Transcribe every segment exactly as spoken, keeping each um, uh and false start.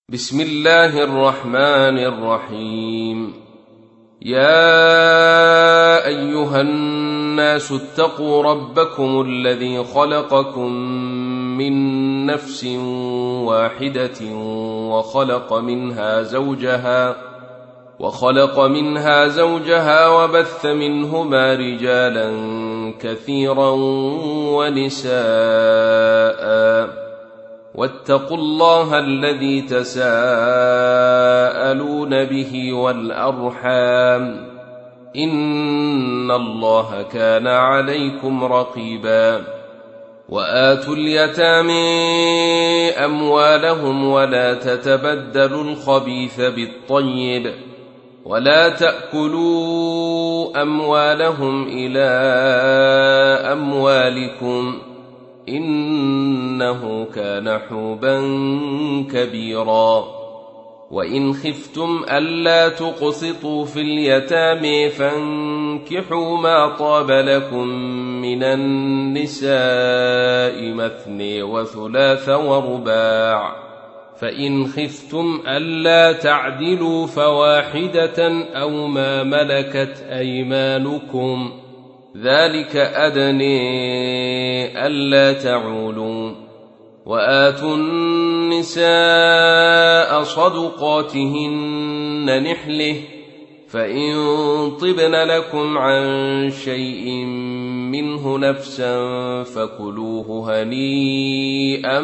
بسم الله الرحمن الرحيم. يا أيها الناس اتقوا ربكم الذي خلقكم من نفس واحدة وخلق منها زوجها وخلق منها زوجها وبث منهما رجالا كثيرا ونساء واتقوا الله الذي تساءلون به والأرحام إن الله كان عليكم رقيبا. وآتوا اليتامى أموالهم ولا تتبدلوا الخبيث بالطيب ولا تأكلوا أموالهم إلى أموالكم إنه كان حوبا كبيرا. وإن خفتم ألا تقسطوا في اليتامى فانكحوا ما طاب لكم من النساء مثني وثلاث ورباع، فإن خفتم ألا تعدلوا فواحدة أو ما ملكت أيمانكم ذلك أدني ألا تعولوا. وآتوا النساء صدقاتهن نحله، فإن طبن لكم عن شيء منه نفسا فكلوه هنيئا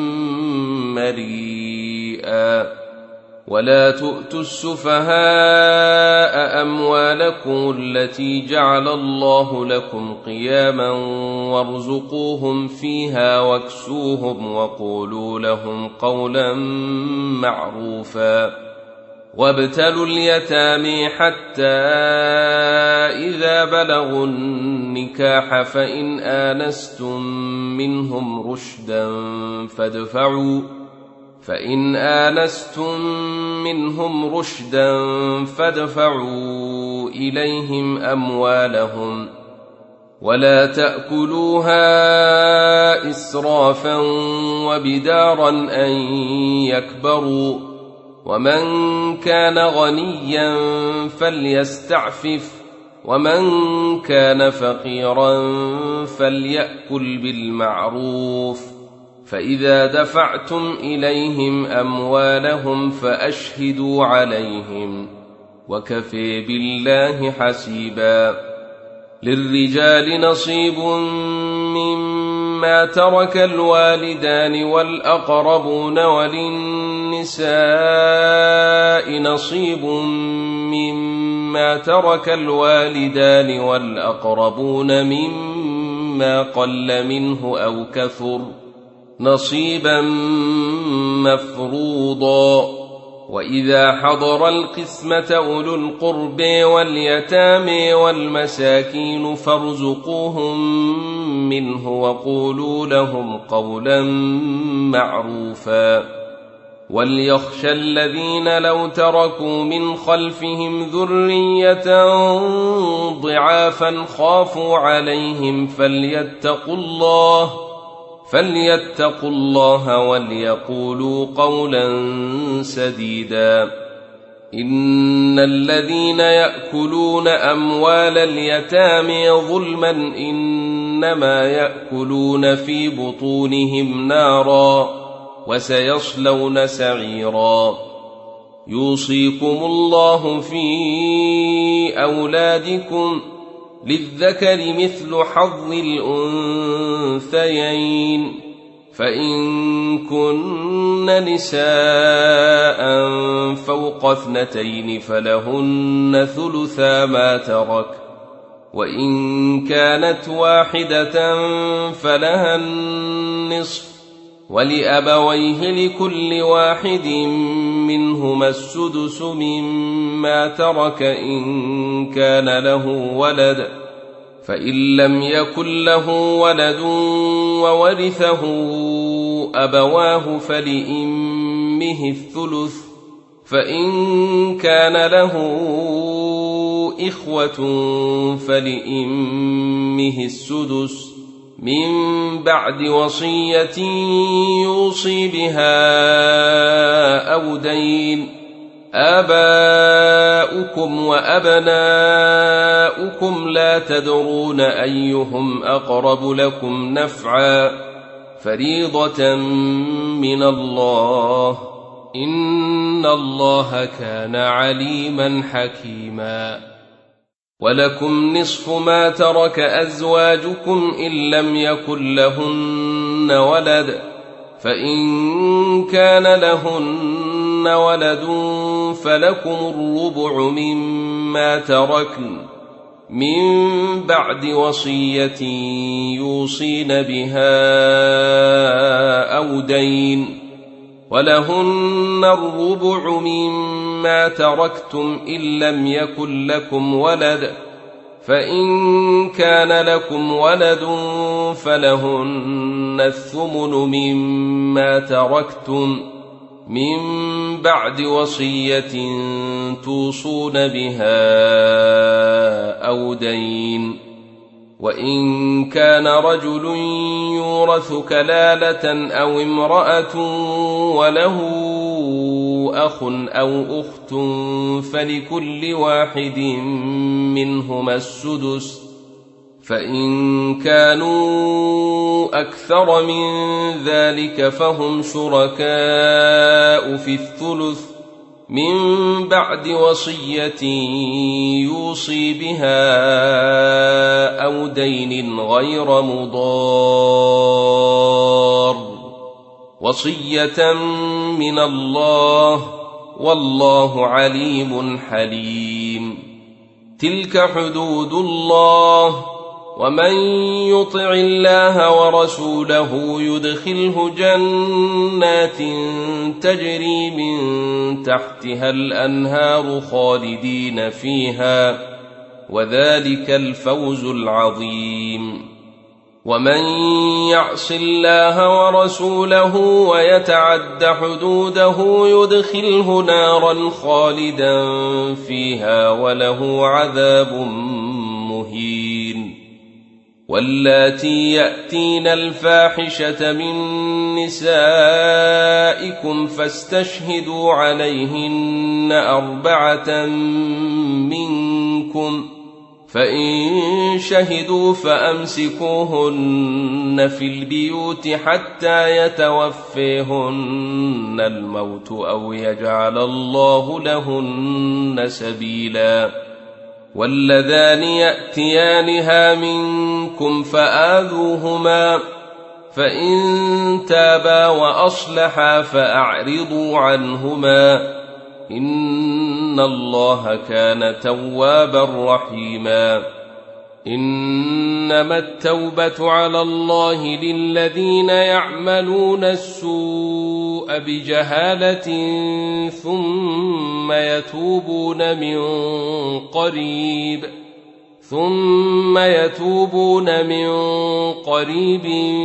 مريئا. ولا تؤتوا السفهاء أموالكم التي جعل الله لكم قياما وارزقوهم فيها واكسوهم وقولوا لهم قولا معروفا. وابتلوا اليتامى حتى إذا بلغوا النكاح فإن آنستم منهم رشدا فادفعوا فإن آنستم منهم رشدا فادفعوا إليهم أموالهم ولا تأكلوها إسرافا وبدارا أن يكبروا. ومن كان غنيا فليستعفف ومن كان فقيرا فليأكل بالمعروف. فإذا دفعتم إليهم أموالهم فأشهدوا عليهم وكفى بالله حسيبا. للرجال نصيب مما ترك الوالدان والأقربون وللنساء نصيب مما ترك الوالدان والأقربون مما قل منه أو كثر نصيبا مفروضا. وإذا حضر القسمة أولو القرب واليتامى والمساكين فارزقوهم منه وقولوا لهم قولا معروفا. وليخشى الذين لو تركوا من خلفهم ذرية ضعافا خافوا عليهم فليتقوا الله فليتقوا الله وليقولوا قولا سديدا. إن الذين يأكلون أموال اليتامى ظلما إنما يأكلون في بطونهم نارا وسيصلون سعيرا. يوصيكم الله في أولادكم للذكر مثل حظ الأنثيين، فإن كن نساء فوق اثنتين فلهن ثلثا ما ترك، وإن كانت واحدة فلها النصف، ولأبويه لكل واحد منهما السدس مما ترك إن كان له ولد، فإن لم يكن له ولد وورثه أبواه فلأمه الثلث، فإن كان له إخوة فلأمه السدس، من بعد وصية يوصي بها أو دين. آباؤكم وأبناؤكم لا تدرون أيهم أقرب لكم نفعا فريضة من الله إن الله كان عليما حكيما. ولكم نصف ما ترك أزواجكم إن لم يكن لهن ولد، فإن كان لهن ولد فلكم الربع مما تركن من بعد وصية يوصين بها أو دين. ولهن الربع مما تركتم إن لم يكن لكم ولد، فإن كان لكم ولد فلهن الثمن مما تركتم من بعد وصية توصون بها أو دين. وإن كان رجل يورث كلالة أو امرأة وله أخ أو أخت فلكل واحد منهما السدس، فإن كانوا أكثر من ذلك فهم شركاء في الثلث من بعد وصية يوصي بها أو دين غير مضار، وصية من الله والله عليم حليم. تلك حدود الله، ومن يطع الله ورسوله يدخله جنات تجري من تحتها الأنهار خالدين فيها، وذلك الفوز العظيم. ومن يعص الله ورسوله ويتعد حدوده يدخله نارا خالدا فيها وله عذاب مهين. واللاتي يأتين الفاحشة من نسائكم فاستشهدوا عليهن أربعة منكم، فإن شهدوا فأمسكوهن في البيوت حتى يتوفيهن الموت أو يجعل الله لهن سبيلا. واللذان يأتيانها منكم فآذوهما، فإن تابا وأصلحا فأعرضوا عنهما إن الله كان توابا رحيما. إنما التوبة على الله للذين يعملون السوء بجهالة ثم يتوبون من قريب ثم يتوبون من قريب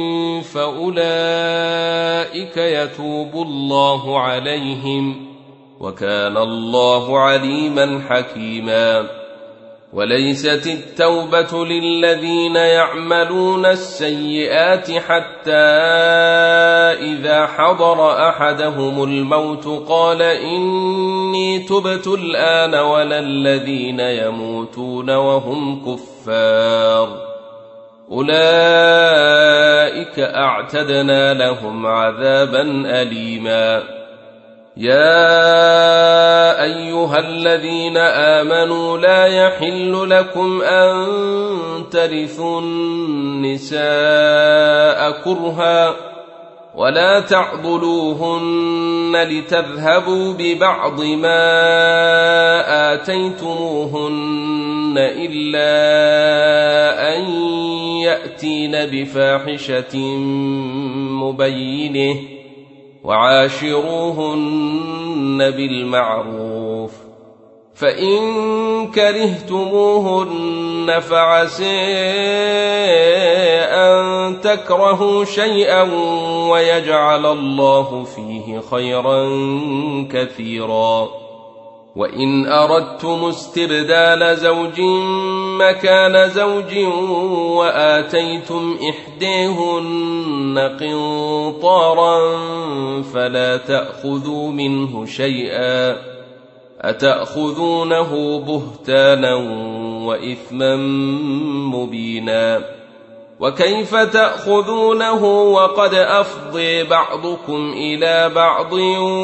فأولئك يتوب الله عليهم، وكان الله عليما حكيما. وليست التوبة للذين يعملون السيئات حتى إذا حضر أحدهم الموت قال إني تبت الآن، ولا الذين يموتون وهم كفار أولئك أعتدنا لهم عذابا أليما. يا أيها الذين آمنوا لا يحل لكم أن ترثوا النساء كرها ولا تعضلوهن لتذهبوا ببعض ما آتيتموهن إلا أن يأتين بفاحشة مبينة، وعاشروهن بالمعروف، فإن كرهتموهن فعسى أن تكرهوا شيئا ويجعل الله فيه خيرا كثيرا. وإن أردتم استبدال زوج مكان زوج وآتيتم إحداهن قنطارا فلا تأخذوا منه شيئا أتأخذونه بهتانا وإثما مبينا وكيف تأخذونه وقد أفضي بعضكم إلى بعض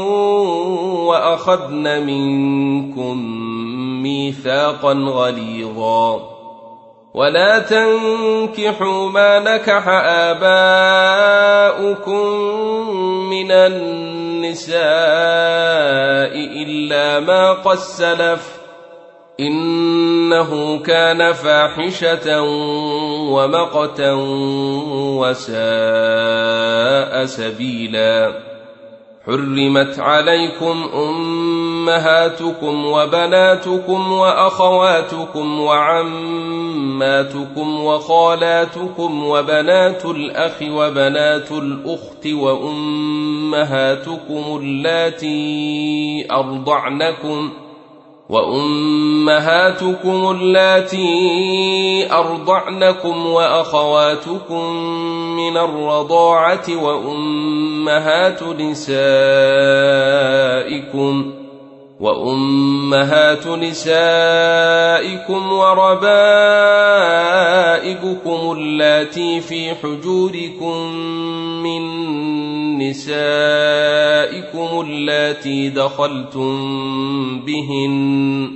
وأخذن منكم ميثاقا غليظا ولا تنكحوا ما نكح آباؤكم من النساء إلا ما قد سلف إنه كان فاحشة ومقتا وساء سبيلا حرمت عليكم أمهاتكم وبناتكم وأخواتكم وعماتكم وخالاتكم وبنات الأخ وبنات الأخت وأمهاتكم اللاتي أرضعنكم وأمهاتكم اللاتي أرضعنكم وأخواتكم من الرضاعة وأمهات نسائكم وأمهات نسائكم وربائبكم اللاتي في حجوركم من نسائكم اللاتي دخلتم بهن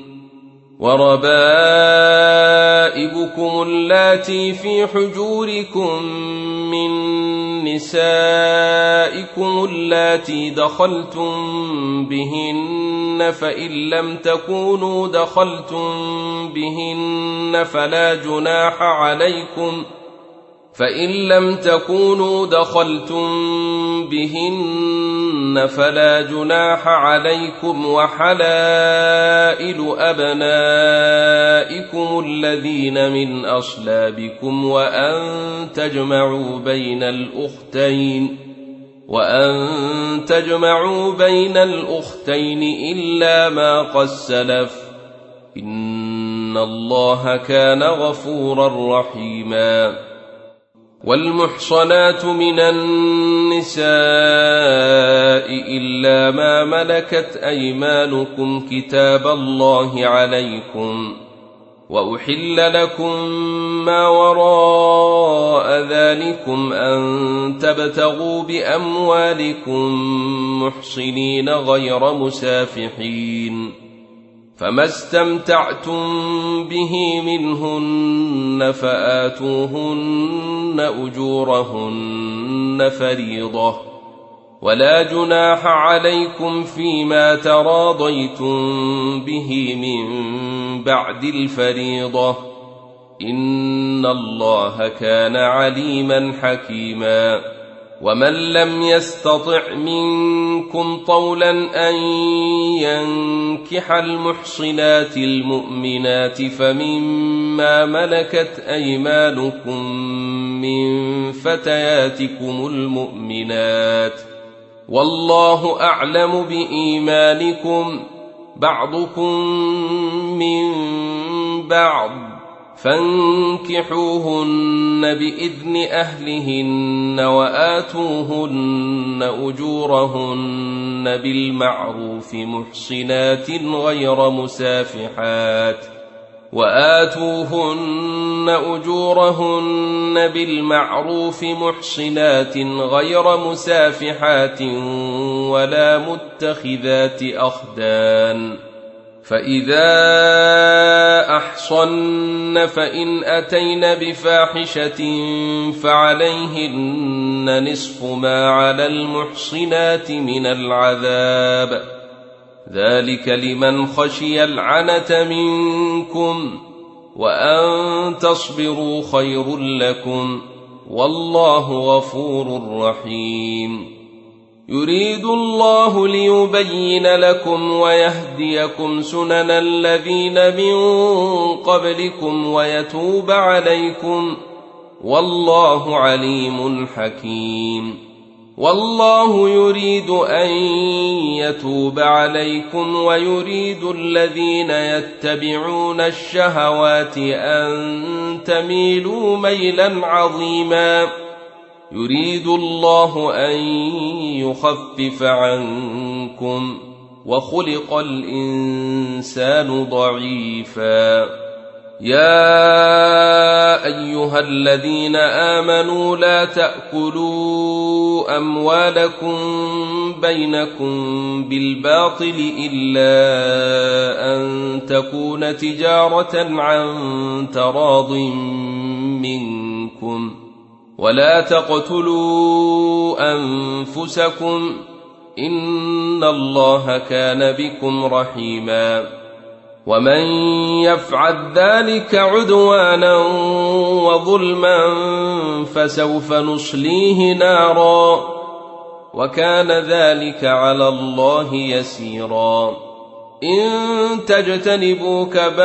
وربائبكم اللاتي في حجوركم من نسائكم اللاتي دخلتم بهن فإن لم تكونوا دخلتم بهن فلا جناح عليكم فإن لم تكونوا دخلتم بهن فلا جناح عليكم وحلائل أبنائكم الذين من أصلابكم وأن تجمعوا بين الأختين وأن تجمعوا بين الأختين إلا ما قد سلف إن الله كان غفورا رحيما والمحصنات من النساء إلا ما ملكت أيمانكم كتاب الله عليكم وأحل لكم ما وراء ذلكم أن تبتغوا بأموالكم محصنين غير مسافحين فما استمتعتم به منهن فآتوهن أجورهن فريضة ولا جناح عليكم فيما تراضيتم به من بعد الفريضة إن الله كان عليما حكيما ومن لم يستطع منكم طولا أن ينكح المحصنات المؤمنات فمما ملكت أيمانكم من فتياتكم المؤمنات والله أعلم بإيمانكم بعضكم من بعض فانكحوهن بإذن أهلهن وآتوهن أجورهن بالمعروف محصنات غير مسافحات وآتوهن أجورهن بالمعروف محصنات غير مسافحات ولا متخذات أخدان فإذا أحصن فإن أتين بفاحشة فعليهن نصف ما على المحصنات من العذاب ذلك لمن خشي العنة منكم وأن تصبروا خير لكم والله غفور رحيم يريد الله ليبين لكم ويهديكم سنن الذين من قبلكم ويتوب عليكم والله عليم حكيم والله يريد أن يتوب عليكم ويريد الذين يتبعون الشهوات أن تميلوا ميلا عظيما. يريد الله أن يخفف عنكم وخلق الإنسان ضعيفا. يا أيها الذين آمنوا لا تأكلوا أموالكم بينكم بالباطل إلا أن تكون تجارة عن تراض منكم ولا تقتلوا أنفسكم إن الله كان بكم رحيما. ومن يفعل ذلك عدوانا وظلما فسوف نصليه نارا وكان ذلك على الله يسيرا. إن تجتنبوا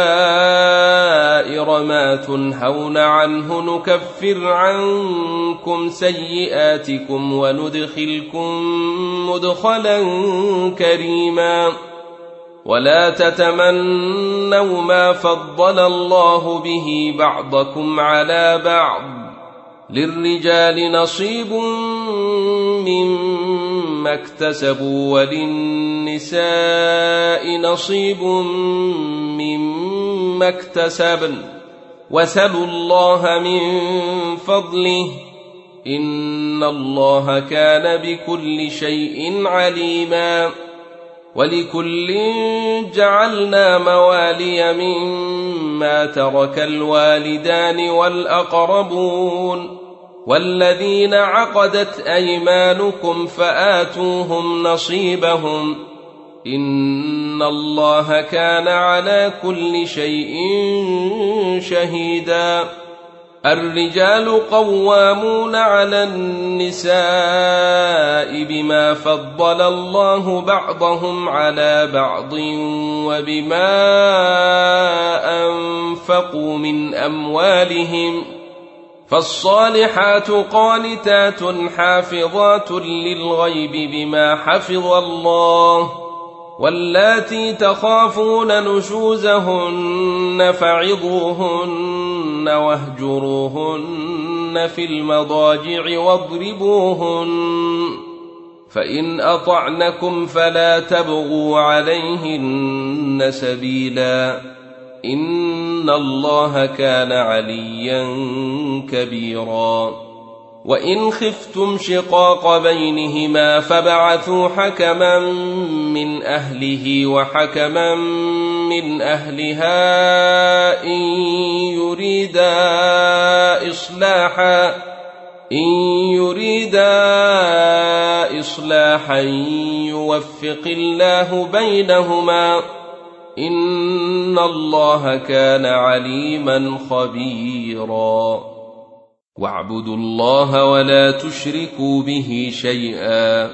كبائر ما تنهون عنه نكفر عنكم سيئاتكم وندخلكم مدخلا كريما. ولا تتمنوا ما فضل الله به بعضكم على بعض للرجال نصيب مما اكتسبوا وللنساء نصيب مما اكتسبن واسألوا الله من فضله إن الله كان بكل شيء عليما. ولكل جعلنا موالي مما ترك الوالدان والأقربون والذين عقدت أيمانكم فآتوهم نصيبهم إن الله كان على كل شيء شهيدا. الرجال قوامون على النساء بما فضل الله بعضهم على بعض وبما أنفقوا من أموالهم فالصالحات قانتات حافظات للغيب بما حفظ الله واللاتي تخافون نشوزهن فعظوهن واهجروهن في المضاجع واضربوهن فإن أطعنكم فلا تبغوا عليهن سبيلا إن الله كان عليا كبيرا. وإن خفتم شقاق بينهما فبعثوا حكما من أهله وحكما من أهلها إن يريدا إصلاحا إن يريدا إصلاحا يوفق الله بينهما إن الله كان عليما خبيرا. واعبدوا الله ولا تشركوا به شيئا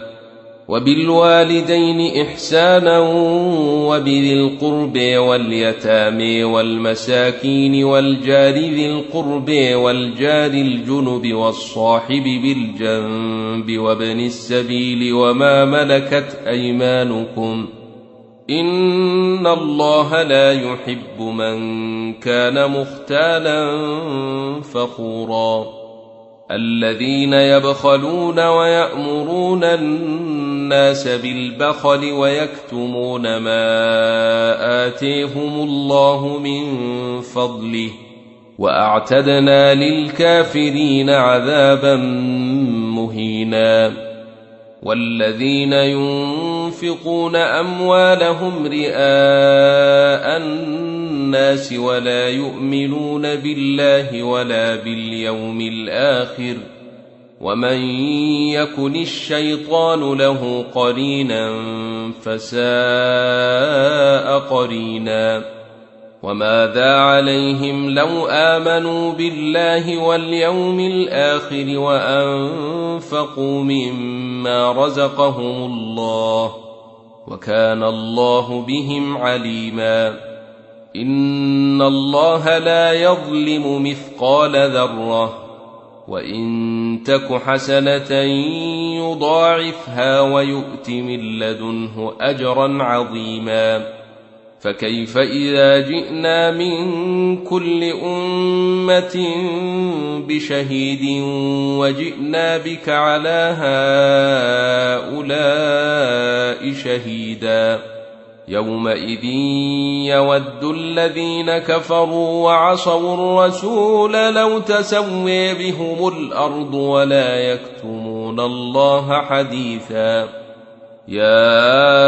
وبالوالدين إحسانا وبذي القرب واليتامى والمساكين والجار ذي القرب والجار الجنب والصاحب بالجنب وابن السبيل وما ملكت أيمانكم إن الله لا يحب من كان مختالا فخورا. الذين يبخلون ويأمرون الناس بالبخل ويكتمون ما آتيهم الله من فضله وأعتدنا للكافرين عذابا مهينا. والذين ينفقون أموالهم رئاء الناس ولا يؤمنون بالله ولا باليوم الآخر ومن يكن الشيطان له قرينا فساء قرينا. وماذا عليهم لو آمنوا بالله واليوم الآخر وأنفقوا مما رزقهم الله وكان الله بهم عليما. إن الله لا يظلم مثقال ذرة وإن تك حسنة يضاعفها ويؤت من لدنه أجرا عظيما. فكيف إذا جئنا من كل أمة بشهيد وجئنا بك على هؤلاء شهيدا يومئذ يود الذين كفروا وعصوا الرسول لو تسوي بهم الأرض ولا يكتمون الله حديثا. يا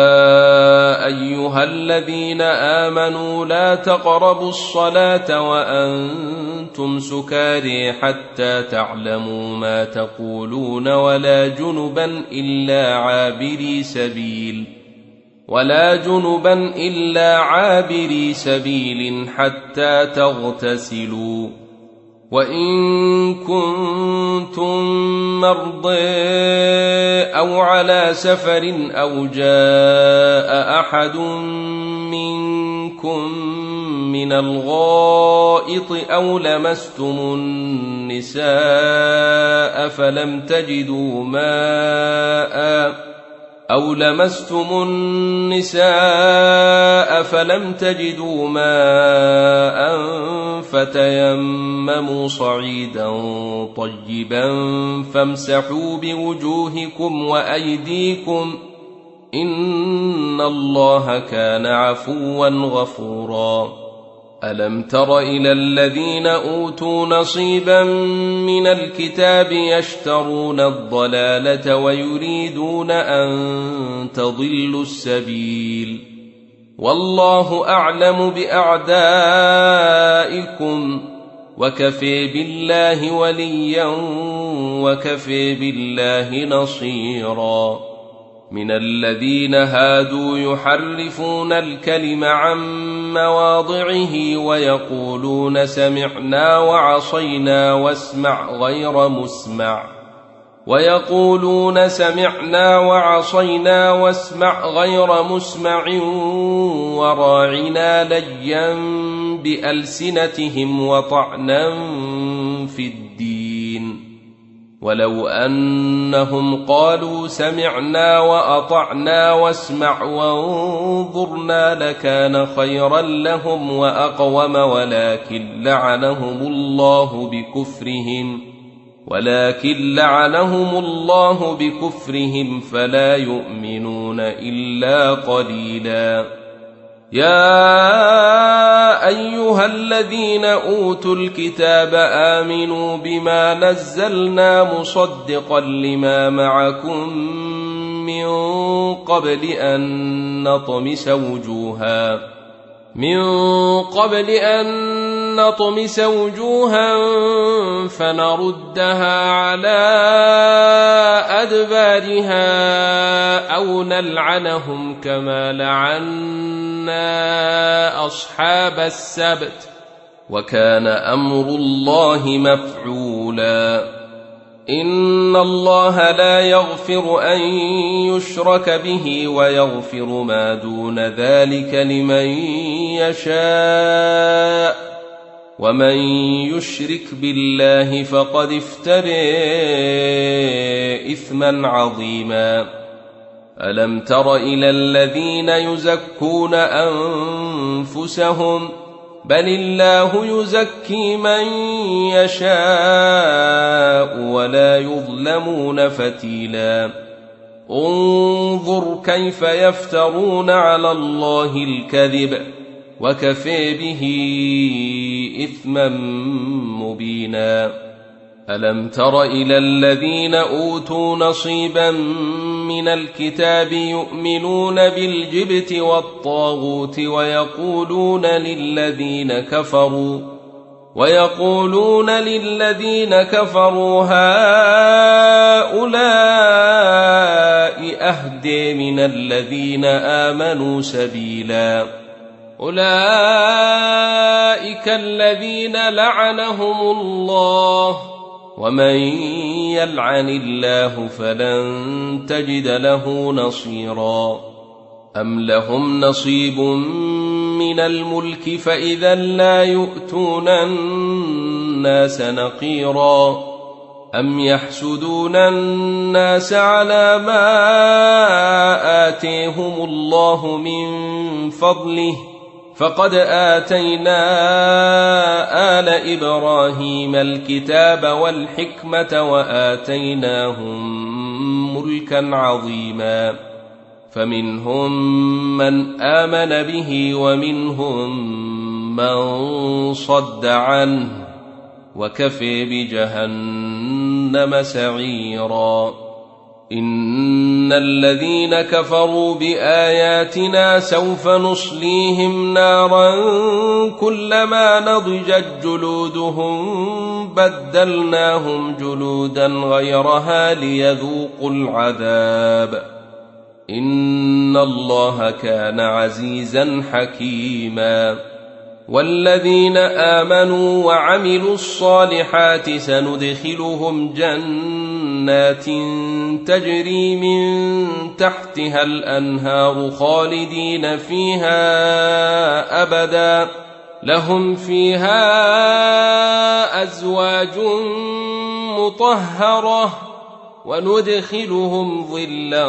أيها الذين آمنوا لا تقربوا الصلاة وأنتم سكارى حتى تعلموا ما تقولون ولا جنبا إلا عابري سبيل ولا جنبا إلا عابري سبيل حتى تغتسلوا وإن كنتم مرضى أو على سفر أو جاء أحد منكم من الغائط أو لمستم النساء فلم تجدوا ماء أو لمستم النساء فلم تجدوا ماء فتيمموا صعيدا طيبا فامسحوا بوجوهكم وأيديكم إن الله كان عفوا غفورا. ألم تر إلى الذين أوتوا نصيبا من الكتاب يشترون الضلالة ويريدون أن تضلوا السبيل والله أعلم بأعدائكم وكفى بالله وليا وكفى بالله نصيرا. من الذين هادوا يحرفون الكلم عن مواضعه ويقولون سمعنا وعصينا واسمع غير مسمع ويقولون سمعنا وعصينا واسمع غير مسمع وراعنا ليا بألسنتهم وطعنا في الدين ولو أنهم قالوا سمعنا وأطعنا واسمع وانظرنا لكان خيرا لهم وأقوم ولكن لعنهم الله بكفرهم ولكن لعنهم الله بكفرهم فلا يؤمنون إلا قليلا. يا أيها الذين أوتوا الكتاب آمنوا بما نزلنا مصدقا لما معكم من قبل أن نطمس وجوها من قبل أن نطمس وجوها فنردها على أدبارها أو نلعنهم كما لعنا أصحاب السبت وكان أمر الله مفعولا. إن الله لا يغفر أن يشرك به ويغفر ما دون ذلك لمن يشاء ومن يشرك بالله فقد افترى إثما عظيما. ألم تر إلى الذين يزكون أنفسهم بل الله يزكي من يشاء ولا يظلمون فتيلا. انظر كيف يفترون على الله الكذب وكفى به إثما مبينا. ألم تر إلى الذين أوتوا نصيبا من الكتاب يؤمنون بالجبت والطاغوت ويقولون للذين كفروا ويقولون للذين كفروا هؤلاء أهدى من الذين آمنوا سبيلا. أولئك الذين لعنهم الله ومن يلعن الله فلن تجد له نصيرا. أم لهم نصيب من الملك فإذا لا يؤتون الناس نقيرا. أم يحسدون الناس على ما آتيهم الله من فضله فقد آتينا آل إبراهيم الكتاب والحكمة وآتيناهم ملكا عظيما فمنهم من آمن به ومنهم من صد عنه وكفى بجهنم سعيرا إن الذين كفروا بآياتنا سوف نصليهم نارا كلما نضجت جلودهم بدلناهم جلودا غيرها ليذوقوا العذاب إن الله كان عزيزا حكيما والذين آمنوا وعملوا الصالحات سندخلهم جنات تجري من تحتها الأنهار خالدين فيها أبدا لهم فيها أزواج مطهرة وندخلهم ظلا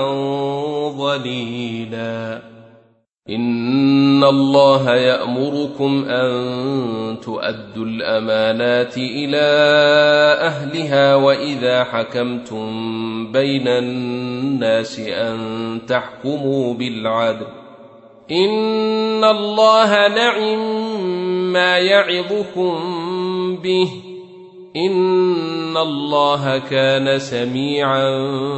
ظليلا إن الله يأمركم أن تؤدوا الأمانات إلى أهلها وإذا حكمتم بين الناس أن تحكموا بالعدل إن الله نعم ما يعظكم به إن الله كان سميعا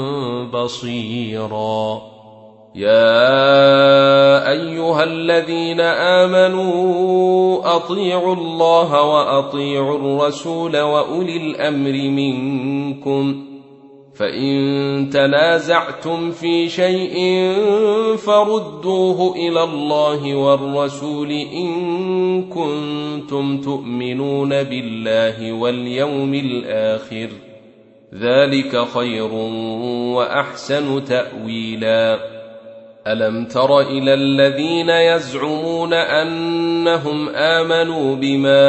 بصيرا يا أيها الذين آمنوا أطيعوا الله وأطيعوا الرسول وأولي الأمر منكم فإن تنازعتم في شيء فردوه إلى الله والرسول إن كنتم تؤمنون بالله واليوم الآخر ذلك خير وأحسن تأويلا ألم تر إلى الذين يزعمون أنهم آمنوا بما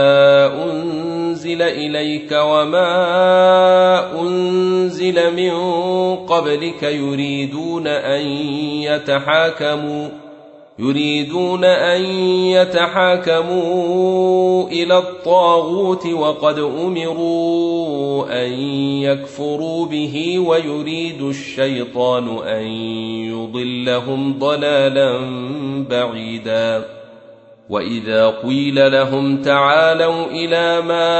أنزل إليك وما أنزل من قبلك يريدون أن يتحاكموا يريدون أن يتحاكموا إلى الطاغوت وقد أمروا أن يكفروا به ويريد الشيطان أن يضلهم ضلالا بعيدا وإذا قيل لهم تعالوا إلى ما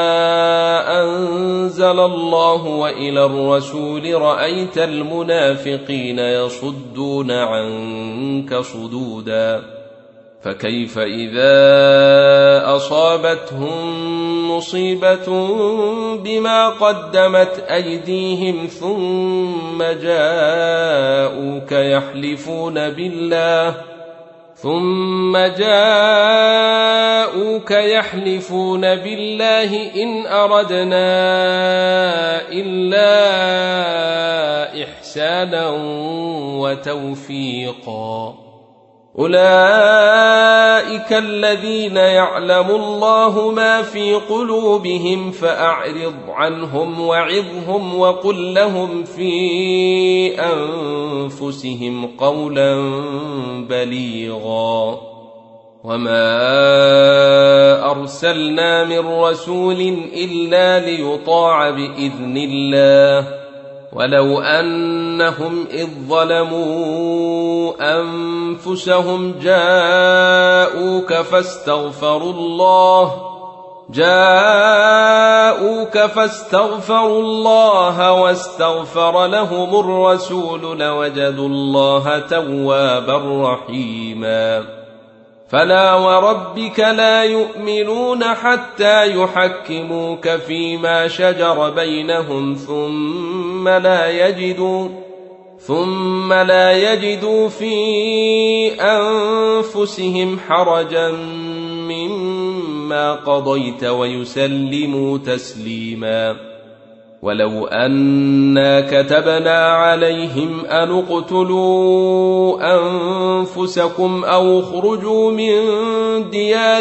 أنزل الله وإلى الرسول رأيت المنافقين يصدون عنك صدودا فكيف إذا أصابتهم مصيبة بما قدمت أيديهم ثم جاءوك يحلفون بالله ثم جاءوك يحلفون بالله إن أردنا إلا إحسانا وتوفيقا أولئك الذين يعلم الله ما في قلوبهم فأعرض عنهم وعظهم وقل لهم في أنفسهم قولا بليغا وما أرسلنا من رسول إلا ليطاع بإذن الله ولو أنهم إذ ظلموا أنفسهم جاءوك فاستغفروا الله جاءوك فاستغفروا الله واستغفر لهم الرسول لوجدوا الله توابا رحيما فلا وربك لا يؤمنون حتى يحكموك فيما شجر بينهم ثم لا يجدوا ثم لا يجدوا في أنفسهم حرجا مما قضيت ويسلموا تسليما ولو أنا كتبنا عليهم أن اقتلوا أنفسكم أو اخرجوا من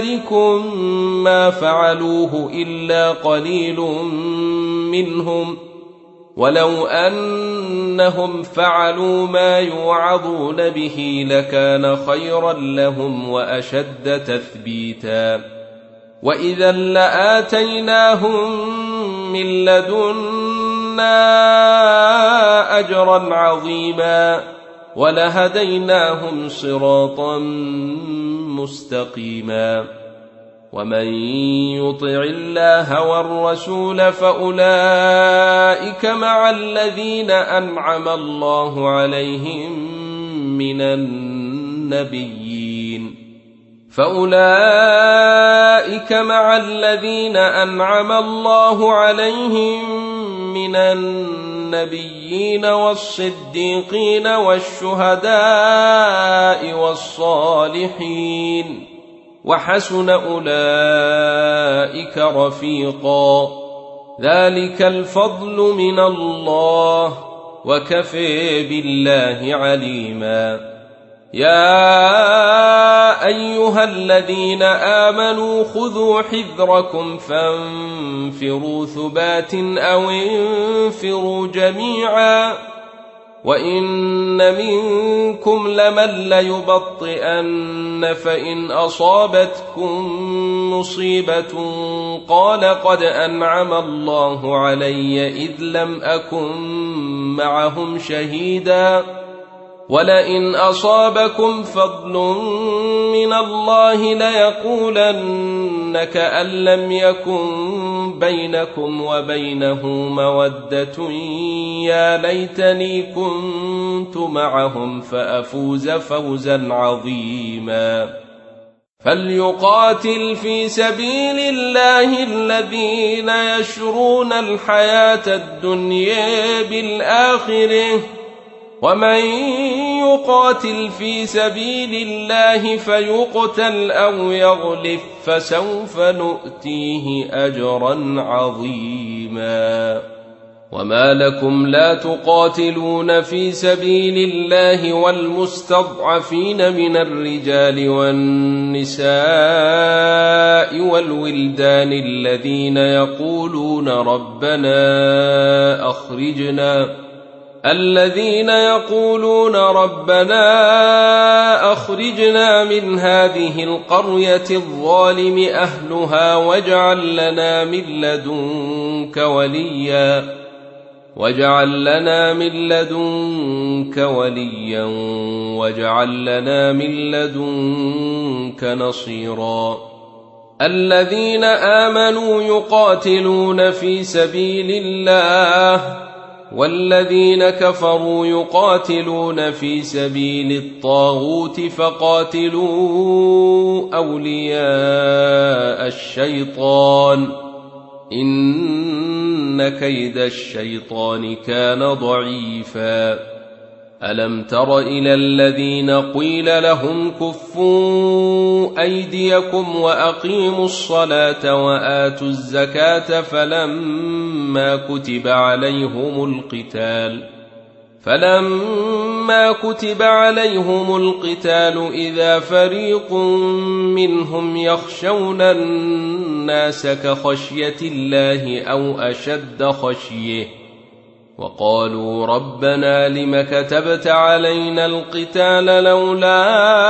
دياركم ما فعلوه إلا قليل منهم ولو أنهم فعلوا ما يوعظون به لكان خيرا لهم وأشد تثبيتا وإذا لآتيناهم من لدنا أجرا عظيما ولهديناهم صراطا مستقيما ومن يطع الله والرسول فأولئك مع الذين أنعم الله عليهم من النبيين فأولئك مع الذين أنعم الله عليهم من النبيين والصديقين والشهداء والصالحين وحسن أولئك رفيقا ذلك الفضل من الله وكفى بالله عليما يا أيها الذين آمنوا خذوا حذركم فانفروا ثبات أو انفروا جميعا وإن منكم لمن ليبطئن فإن أصابتكم مصيبة قال قد أنعم الله علي إذ لم أكن معهم شهيدا ولئن أصابكم فضل من الله ليقولن كأن لم يكن بينكم وبينه مودة يا ليتني كنت معهم فأفوز فوزا عظيما فليقاتل في سبيل الله الذين يشرون الحياة الدنيا بالآخرة ومن يقاتل في سبيل الله فيقتل أو يغلف فسوف نؤتيه أجرا عظيما وما لكم لا تقاتلون في سبيل الله والمستضعفين من الرجال والنساء والولدان الذين يقولون ربنا أخرجنا الذين يقولون ربنا أخرجنا من هذه القرية الظالم أهلها واجعل لنا من لدنك وليا واجعل لنا من لدنك وليا واجعل لنا من لدنك نصيرا الذين آمنوا يقاتلون في سبيل الله والذين كفروا يقاتلون في سبيل الطاغوت فقاتلوا أولياء الشيطان إن كيد الشيطان كان ضعيفا ألم تر إلى الذين قيل لهم كفوا أيديكم وأقيموا الصلاة وآتوا الزكاة فلما كتب عليهم القتال فلما كتب عليهم القتال إذا فريق منهم يخشون الناس كخشية الله أو أشد خشية وقالوا ربنا لم كتبت علينا القتال لولا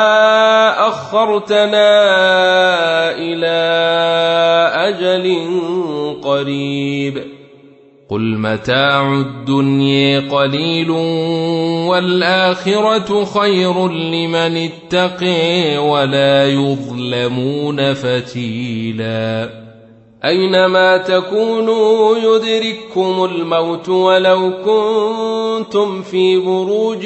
أخرتنا إلى أجل قريب قل متاع الدنيا قليل والآخرة خير لمن اتقي ولا يظلمون فتيلا أينما تكونوا يدرككم الموت ولو كنتم في بروج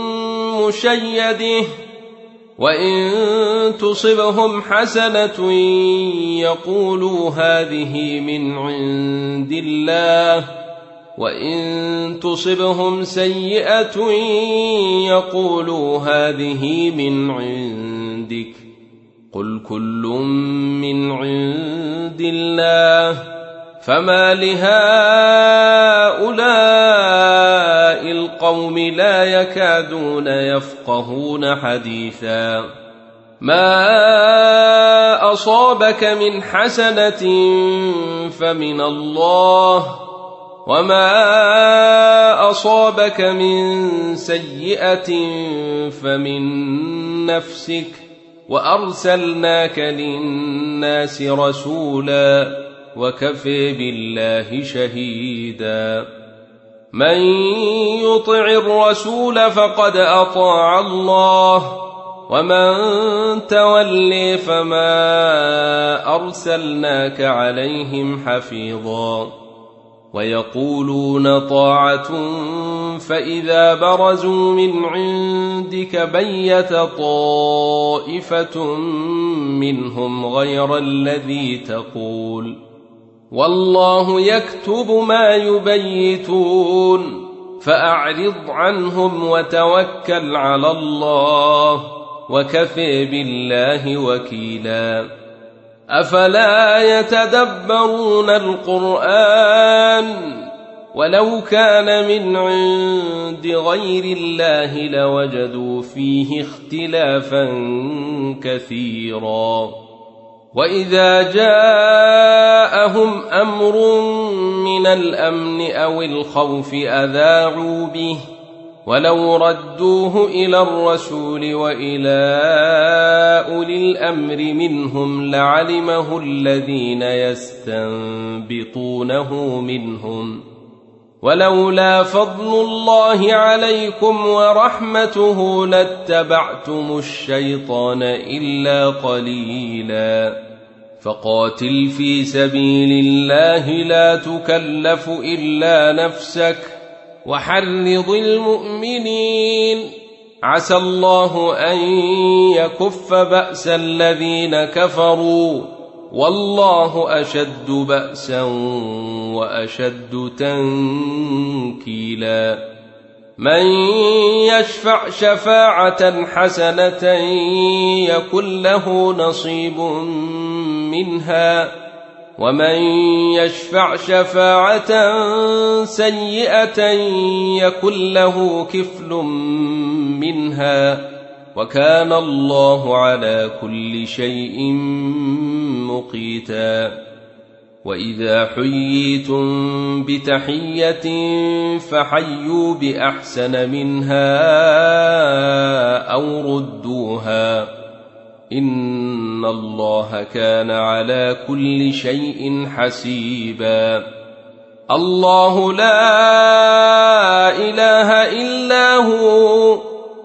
مشيدة وإن تصبهم حسنة يقولوا هذه من عند الله وإن تصبهم سيئة يقولوا هذه من عندك قل كل من عند الله فما لهؤلاء القوم لا يكادون يفقهون حديثا ما أصابك من حسنة فمن الله وما أصابك من سيئة فمن نفسك وأرسلناك للناس رسولا وكفى بالله شهيدا من يطع الرسول فقد أطاع الله ومن تولي فما أرسلناك عليهم حفيظا ويقولون طاعة فإذا برزوا من عندك بيت طائفة منهم غير الذي تقول والله يكتب ما يبيتون فأعرض عنهم وتوكل على الله وكفى بالله وكيلا أفلا يتدبرون القرآن ولو كان من عند غير الله لوجدوا فيه اختلافا كثيرا وإذا جاءهم أمر من الأمن أو الخوف أذاعوا به ولو ردوه إلى الرسول وإلى أولي الأمر منهم لعلمه الذين يستنبطونه منهم ولولا فضل الله عليكم ورحمته لاتبعتم الشيطان إلا قليلا فقاتل في سبيل الله لا تكلف إلا نفسك وحرض المؤمنين عسى الله أن يكف بأس الذين كفروا والله أشد بأسا وأشد تنكيلا من يشفع شفاعة حسنة يكن له نصيب منها ومن يشفع شفاعة سيئة يكن له كفل منها وكان الله على كل شيء مقيتا وإذا حييتم بتحية فحيوا بأحسن منها أو ردوها إن الله كان على كل شيء حسيبا الله لا إله إلا هو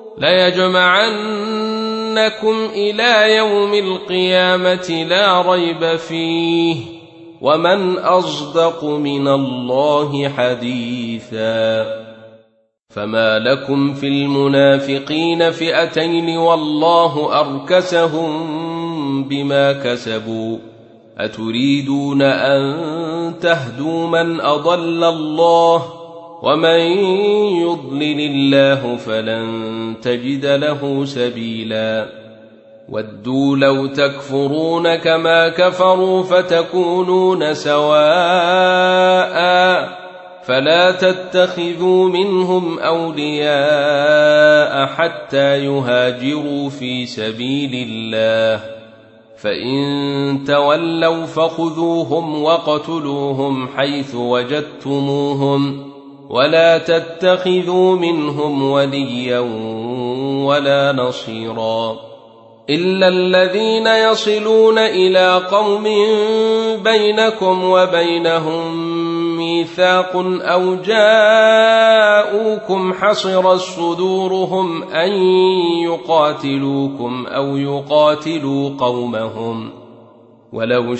ليجمعنكم إلى يوم القيامة لا ريب فيه ومن أصدق من الله حديثا فما لكم في المنافقين فئتين والله أركسهم بما كسبوا أتريدون أن تهدوا من أضل الله ومن يضلل الله فلن تجد له سبيلا ودوا لو تكفرون كما كفروا فتكونون سواء فلا تتخذوا منهم أولياء حتى يهاجروا في سبيل الله فإن تولوا فخذوهم وقتلوهم حيث وجدتموهم ولا تتخذوا منهم وليا ولا نصيرا إلا الذين يصلون إلى قوم بينكم وبينهم ميثاق أو جاءوكم حصرت صدورهم أن يقاتلوكم أو يقاتلوا قومهم ولو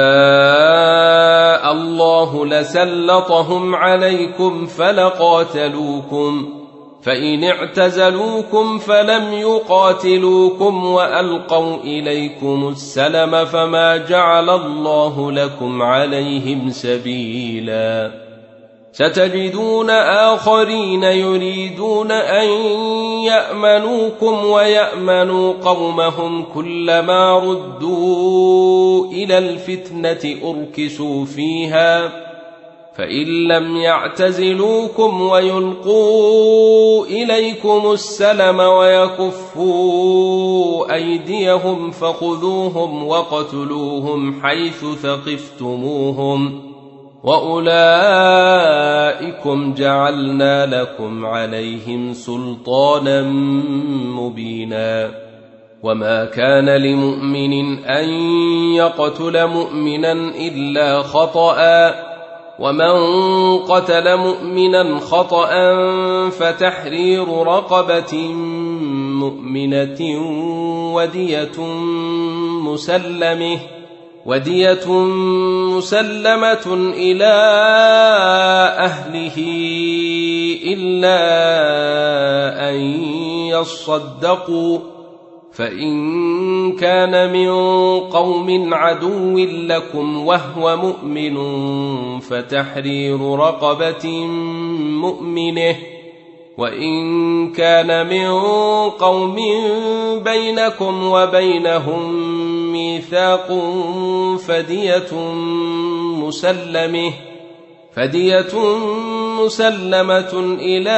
شاء الله لسلطهم عليكم فلقاتلوكم فإن اعتزلوكم فلم يقاتلوكم وألقوا إليكم السلم فما جعل الله لكم عليهم سبيلا ستجدون آخرين يريدون أن يأمنوكم ويأمنوا قومهم كلما ردوا إلى الفتنة أركسوا فيها فإن لم يعتزلوكم ويلقوا إليكم السلم ويكفوا أيديهم فخذوهم وقتلوهم حيث ثقفتموهم وأولئكم جعلنا لكم عليهم سلطانا مبينا وما كان لمؤمن أن يقتل مؤمنا إلا خطأ ومن قتل مؤمنا خطأ فتحرير رقبة مؤمنة ودية مسلمة ودية مسلمة إلى أهله إلا أن يصدقوا فإن كان من قوم عدو لكم وهو مؤمن فتحرير رقبة مؤمنة وإن كان من قوم بينكم وبينهم ميثاق فدية مسلمة فدية مسلمة إلى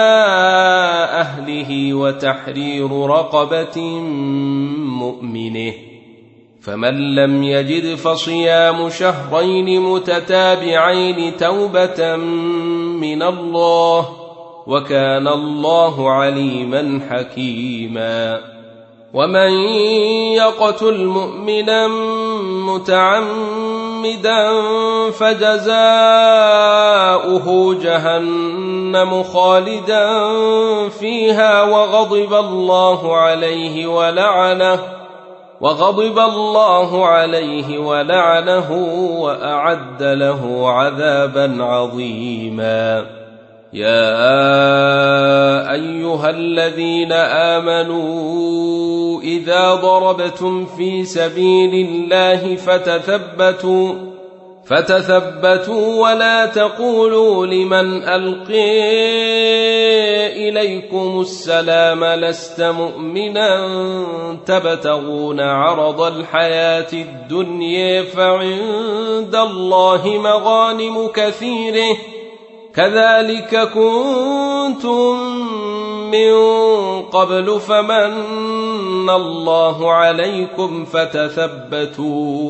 أهله وتحرير رقبة مؤمنة فمن لم يجد فصيام شهرين متتابعين توبة من الله وكان الله عليما حكيما ومن يقتل مؤمنا متعمدا فجزاؤه جهنم خالدا فيها وغضب الله عليه ولعنه وغضب الله عليه ولعنه وأعد له عذابا عظيما يا أيها الذين آمنوا إذا ضربتم في سبيل الله فتثبتوا فتثبتوا ولا تقولوا لمن ألقي إليكم السلام لست مؤمنا تبتغون عرض الحياة الدنيا فعند الله مغانم كثيرة كذلك كنتم من قبل فمن الله عليكم فتثبتوا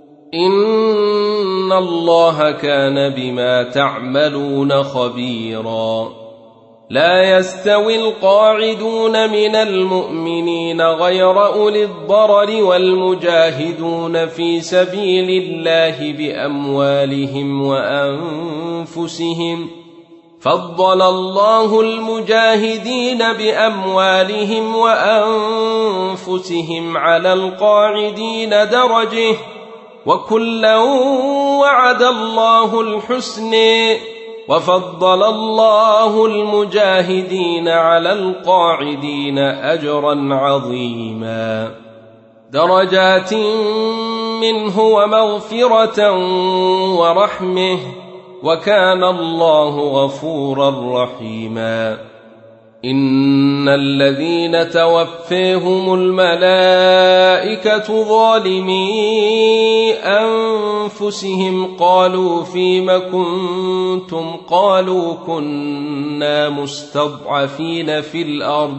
إن الله كان بما تعملون خبيرا لا يستوي القاعدون من المؤمنين غير أولي الضرر والمجاهدون في سبيل الله بأموالهم وأنفسهم فضل الله المجاهدين بأموالهم وأنفسهم على القاعدين درجة وكلا وعد الله الحسن وفضل الله المجاهدين على القاعدين أجرا عظيما درجات منه ومغفرة ورحمة وكان الله غفورا رحيما إن الذين توفيهم الملائكة ظالمي أنفسهم قالوا فيم كنتم قالوا كنا مستضعفين في الأرض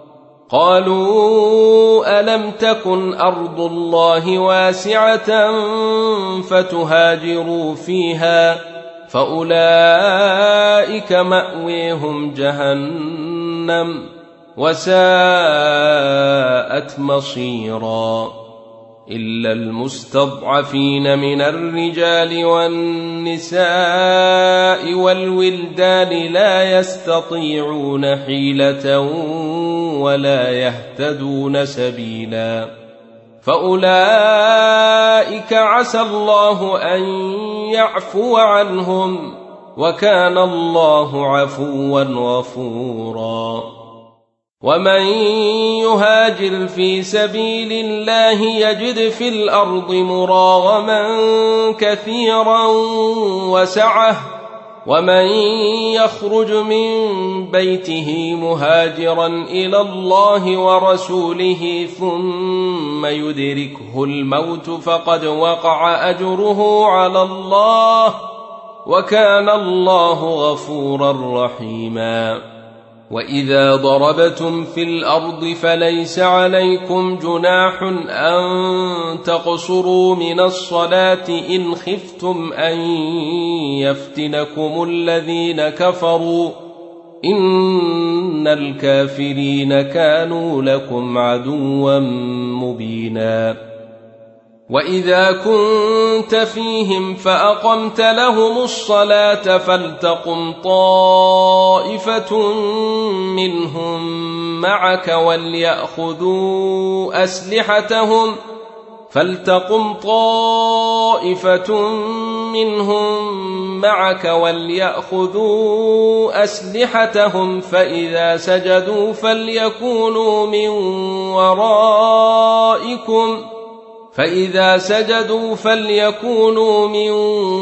قالوا ألم تكن أرض الله واسعة فتهاجروا فيها فأولئك مأويهم جهنم وساءت مصيرا إلا المستضعفين من الرجال والنساء والولدان لا يستطيعون حيلة ولا يهتدون سبيلا فأولئك عسى الله أن يعفو عنهم وكان الله عفوا غفورا ومن يهاجر في سبيل الله يجد في الأرض مراغما كثيرا وسعة ومن يخرج من بيته مهاجرا إلى الله ورسوله ثم يدركه الموت فقد وقع أجره على الله وكان الله غفورا رحيما وإذا ضربتم في الأرض فليس عليكم جناح أن تقصروا من الصلاة إن خفتم أن يفتنكم الذين كفروا إن الكافرين كانوا لكم عدوا مبينا وإذا كنت فيهم فأقمت لهم الصلاة فلتقم طائفة منهم معك وليأخذوا أسلحتهم فلتقم طائفة منهم معك وليأخذوا أسلحتهم فإذا سجدوا فليكونوا من ورائكم فإذا سجدوا فليكونوا من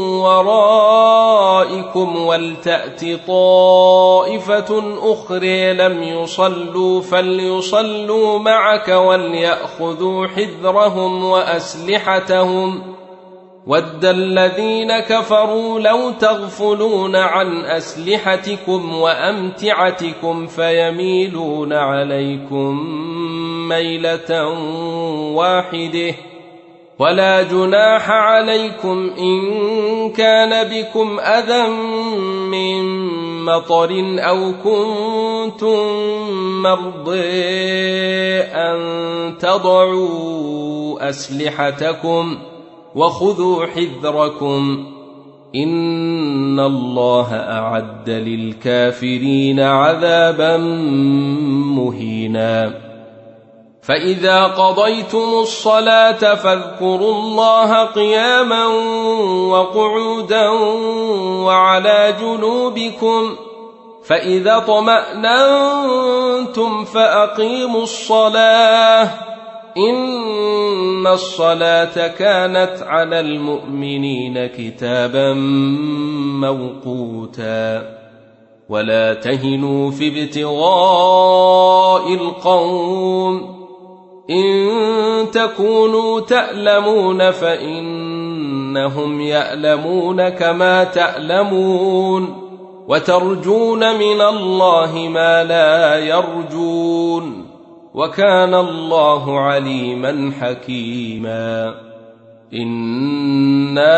ورائكم ولتأت طائفة أخرى لم يصلوا فليصلوا معك وليأخذوا حذرهم وأسلحتهم ود الذين كفروا لو تغفلون عن أسلحتكم وأمتعتكم فيميلون عليكم ميلة واحدة ولا جناح عليكم إن كان بكم أذى من مطر أو كنتم مرضى أن تضعوا أسلحتكم وخذوا حذركم إن الله أعد للكافرين عذابا مهينا فإذا قضيتم الصلاة فاذكروا الله قياما وقعودا وعلى جنوبكم فإذا اطمأننتم فأقيموا الصلاة إن الصلاة كانت على المؤمنين كتابا موقوتا ولا تهنوا في ابتغاء القوم إن تكونوا تألمون فإنهم يألمون كما تألمون وترجون من الله ما لا يرجون وكان الله عليما حكيما إنا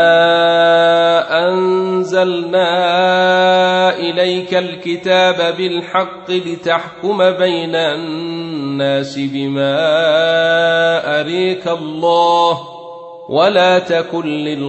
أنزلنا إليك الكتاب بالحق لتحكم بين الناس بما أريك الله ولا تكن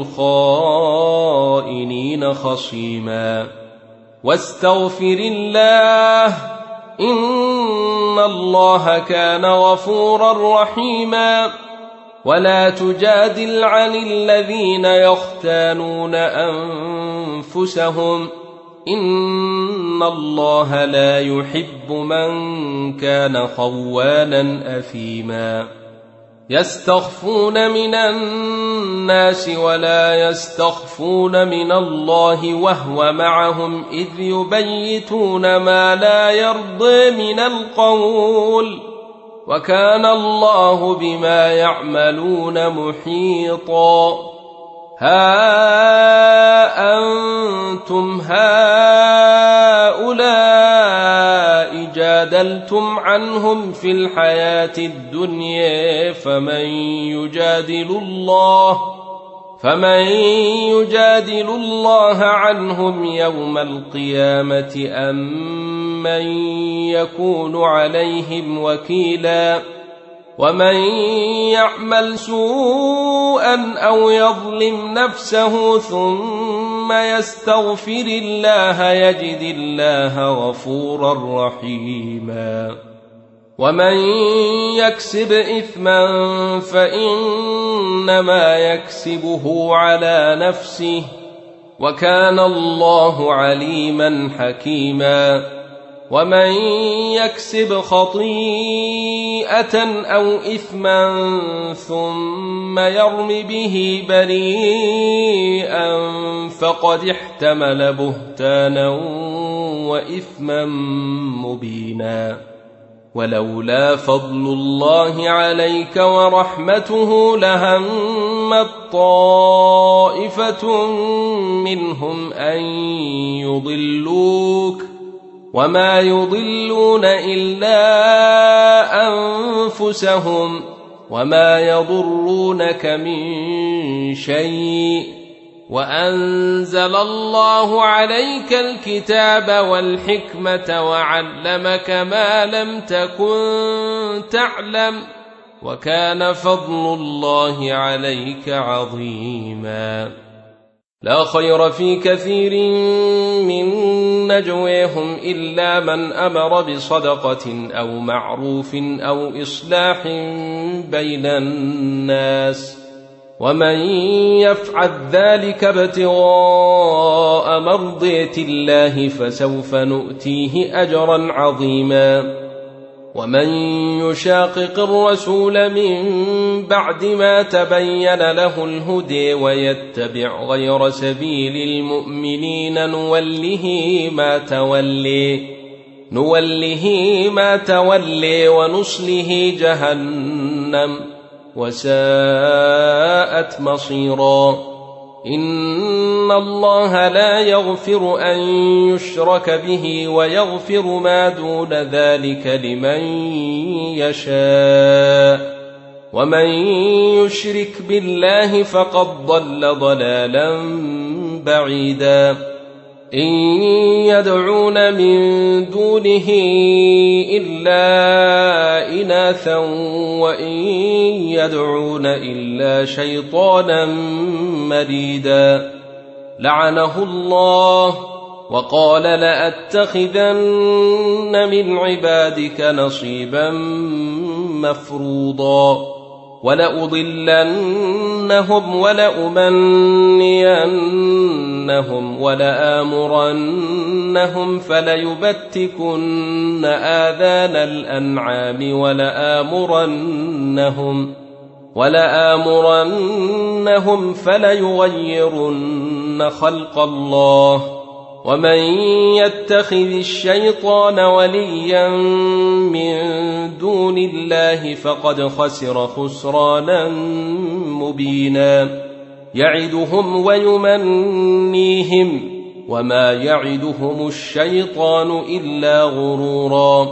للخائنين خصيما واستغفر الله إن الله كان غفورا رحيما ولا تجادل عن الذين يختانون أنفسهم إن الله لا يحب من كان خوانا أثيما يستخفون من الناس ولا يستخفون من الله وهو معهم إذ يبيتون ما لا يرضي من القول وكان الله بما يعملون محيطا ها أنتم هؤلاء جادلتم عنهم في الحياة الدنيا فمن يجادل الله فمن يجادل الله عنهم يوم القيامة أم من يكون عليهم وكيلا ومن يعمل سوءا أو يظلم نفسه ثم يستغفر الله يجد الله غفورا رحيما ومن يكسب إثما فإنما يكسبه على نفسه وكان الله عليما حكيما ومن يكسب خطيئة أو إثما ثم يرم به بريئا فقد احتمل بهتانا وإثما مبينا ولولا فضل الله عليك ورحمته لهمت طائفة منهم أن يضلوك وما يضلون إلا أنفسهم وما يضرونك من شيء وأنزل الله عليك الكتاب والحكمة وعلمك ما لم تكن تعلم وكان فضل الله عليك عظيما. لا خير في كثير من نجويهم إلا من أمر بصدقة أو معروف أو إصلاح بين الناس ومن يفعل ذلك ابتغاء مرضات الله فسوف نؤتيه أجرا عظيما. ومن يشاقق الرسول من بعد ما تبين له الهدى ويتبع غير سبيل المؤمنين نوله ما تولي نوله ما تولي ونصله جهنم وساءت مصيرا. إن الله لا يغفر أن يشرك به ويغفر ما دون ذلك لمن يشاء ومن يشرك بالله فقد ضل ضلالا بعيدا. إن يدعون من دونه إلا إناثا وإن يدعون إلا شيطانا مريدا لعنه الله وقال لأتخذن من عبادك نصيبا مفروضا ولأضلنهم ولأمنينهم ولآمرنهم فليبتكن آذان الأنعام ولآمرنهم ولآمرنهم فليغيرن خلق الله ومن يتخذ الشيطان وليا من دون الله فقد خسر خسرانا مبينا. يعدهم ويمنيهم وما يعدهم الشيطان إلا غرورا.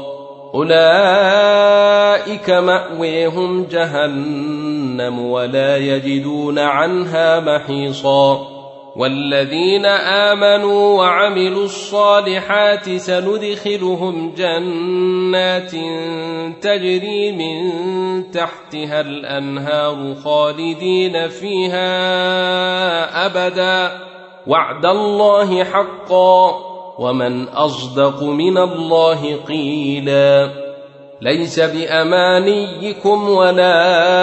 أولئك مأويهم جهنم ولا يجدون عنها محيصا. والذين آمنوا وعملوا الصالحات سندخلهم جنات تجري من تحتها الأنهار خالدين فيها أبدا وعد الله حقا ومن أصدق من الله قيلا. ليس بأمانيكم ولا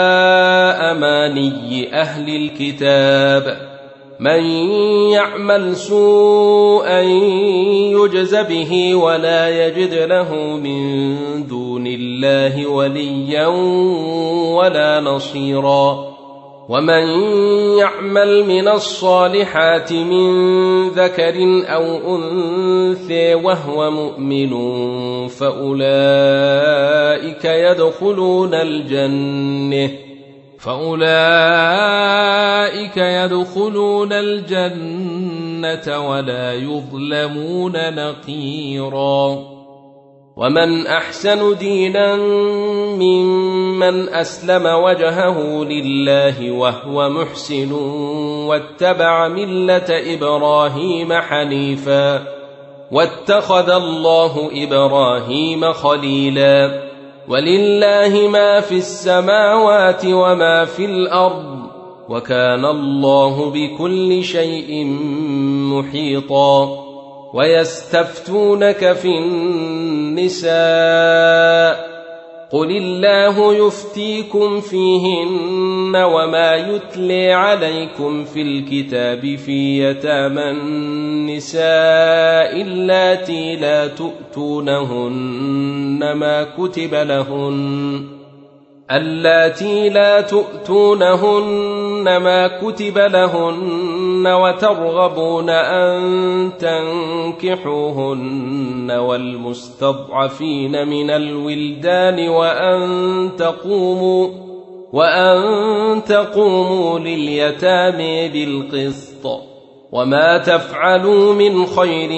أماني أهل الكتاب من يعمل سوءا يجز به ولا يجد له من دون الله وليا ولا نصيرا. ومن يعمل من الصالحات من ذكر أو أنثى وهو مؤمن فأولئك يدخلون الجنة فأولئك يدخلون الجنة ولا يظلمون نقيرا. ومن أحسن دينا ممن أسلم وجهه لله وهو محسن واتبع ملة إبراهيم حنيفا واتخذ الله إبراهيم خليلا. ولله ما في السماوات وما في الأرض وكان الله بكل شيء محيطا. ويستفتونك في النساء قل الله يفتيكم فيهن وما يتلي عليكم في الكتاب في يتامى النساء اللاتي لا تؤتونهن ما كتب لهن اللاتي لا تؤتونهن ما كتب لهن وترغبون أن تنكحوهن والمستضعفين من الولدان وأن تقوموا وأن تقوموا لليتامى بالقسط وما تفعلوا من خير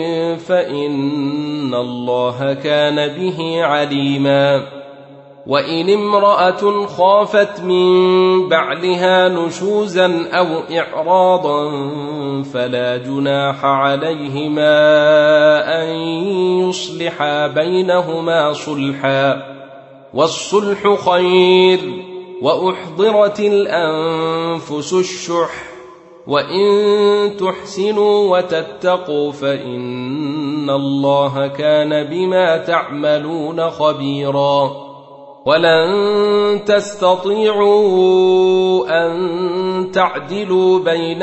فإن الله كان به عليما. وإن امرأة خافت من بعلها نشوزا أو إعراضا فلا جناح عليهما أن يصلحا بينهما صلحا، والصلح خير. وأحضرت الأنفس الشح، وإن تحسنوا وتتقوا فإن الله كان بما تعملون خبيرا. ولن تستطيعوا أن تعدلوا بين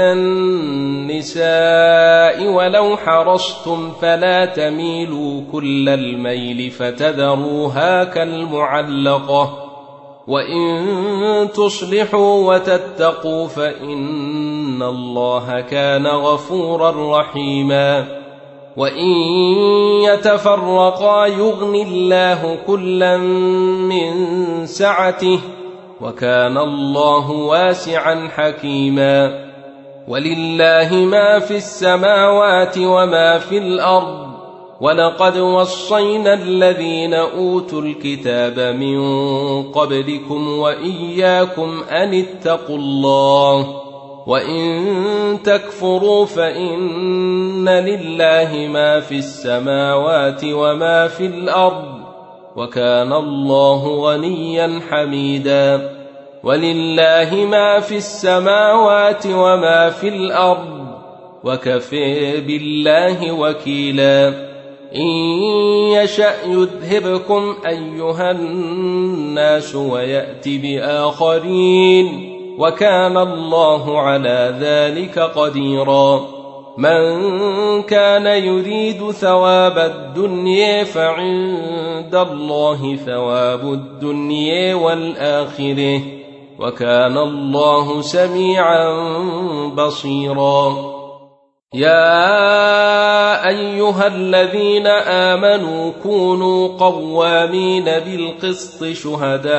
النساء ولو حرصتم، فلا تميلوا كل الميل فتذروها كالمعلقة. وإن تصلحوا وتتقوا فإن الله كان غفورا رحيما. وإن يتفرقا يغن الله كلا من سعته، وكان الله واسعا حكيما. ولله ما في السماوات وما في الأرض، ولقد وصينا الذين أوتوا الكتاب من قبلكم وإياكم أن اتقوا الله. وإن تكفروا فإن لله ما في السماوات وما في الأرض، وكان الله غنيا حميدا. ولله ما في السماوات وما في الأرض، وكفى بالله وكيلا. إن يشأ يذهبكم أيها الناس ويأت بآخرين، وكان الله على ذلك قديرا. من كان يريد ثواب الدنيا فعند الله ثواب الدنيا والآخرة، وكان الله سميعا بصيرا. يا أيها الذين آمنوا كونوا قوامين بالقسط شهداء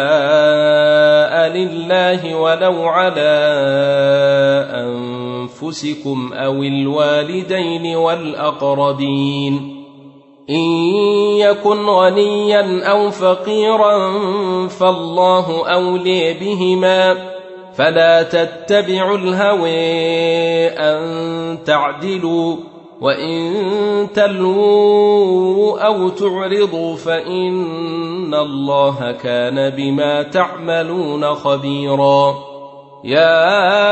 لله ولو على أنفسكم أو الوالدين والأقربين. إن يكن غنيا أو فقيرا فالله أولي بهما، فلا تتبعوا الهوى أن تعدلوا، وإن تلووا أو تعرضوا فإن الله كان بما تعملون خبيرا. يا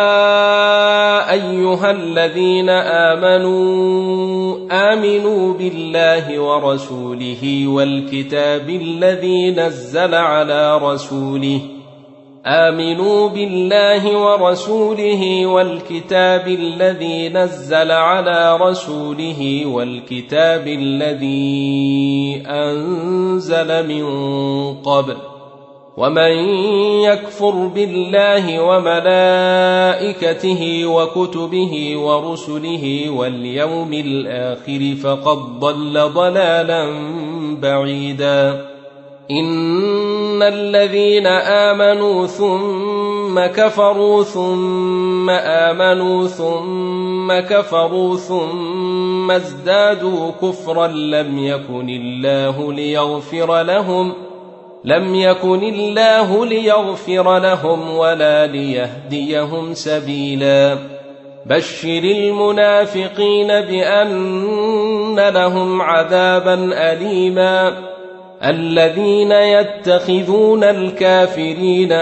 أيها الذين آمنوا آمنوا بالله ورسوله والكتاب الذي نزل على رسوله آمنوا بالله ورسوله والكتاب الذي نزل على رسوله والكتاب الذي أنزل من قبل. ومن يكفر بالله وملائكته وكتبه ورسله واليوم الآخر فقد ضل ضلالا بعيدا. إن الذين آمنوا ثم كفروا ثم آمنوا ثم كفروا ثم ازدادوا كفرا لم يكن الله ليغفر لهم لم يكن الله ليغفر لهم ولا ليهديهم سبيلا. بشر المنافقين بأن لهم عذابا أليما. الذين يتخذون الكافرين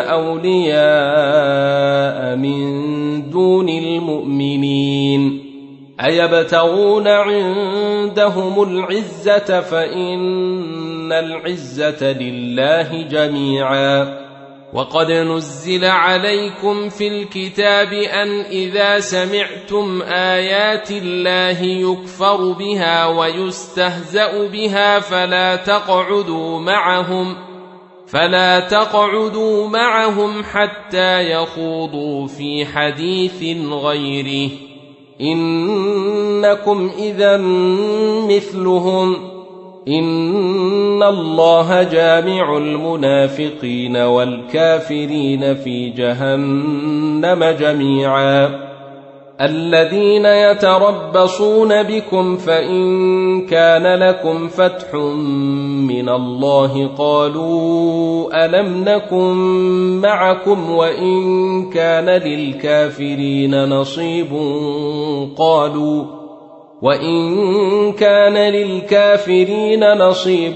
أولياء من دون المؤمنين أيبتغون عندهم العزة فإن العزة لله جميعا. وقد نزل عليكم في الكتاب أن إذا سمعتم آيات الله يكفر بها ويستهزأ بها فلا تقعدوا معهم فلا تقعدوا معهم حتى يخوضوا في حديث غيره إنكم إذا مثلهم. إن الله جامع المنافقين والكافرين في جهنم جميعا. الذين يتربصون بكم فإن كان لكم فتح من الله قالوا ألم نكن معكم وإن كان للكافرين نصيب قالوا وإن كان للكافرين نصيب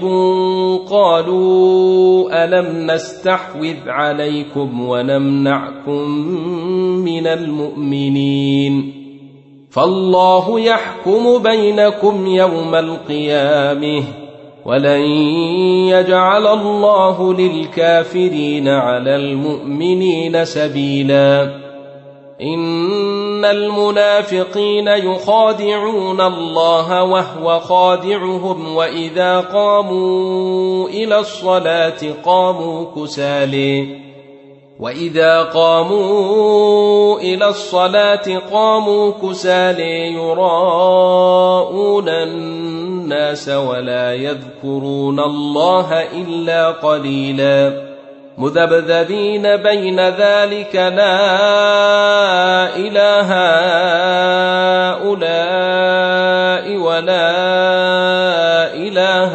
قالوا ألم نستحوذ عليكم ونمنعكم من المؤمنين فالله يحكم بينكم يوم القيامة ولن يجعل الله للكافرين على المؤمنين سبيلا إن المنافقين يخادعون الله وهو خادعهم وإذا قاموا إلى الصلاة قاموا كسالى وإذا قاموا إلى الصلاة قاموا كسالى يراءون الناس ولا يذكرون الله إلا قليلا مذبذبين بين ذلك لا إله هؤلاء ولا إله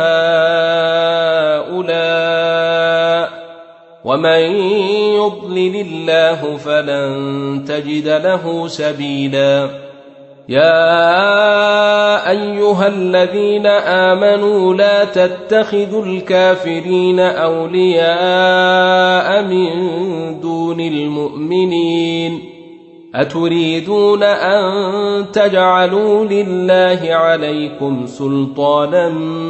هؤلاء ومن يضلل الله فلن تجد له سبيلا يا أيها الذين آمنوا لا تتخذوا الكافرين أولياء من دون المؤمنين أتريدون أن تجعلوا لله عليكم سلطانا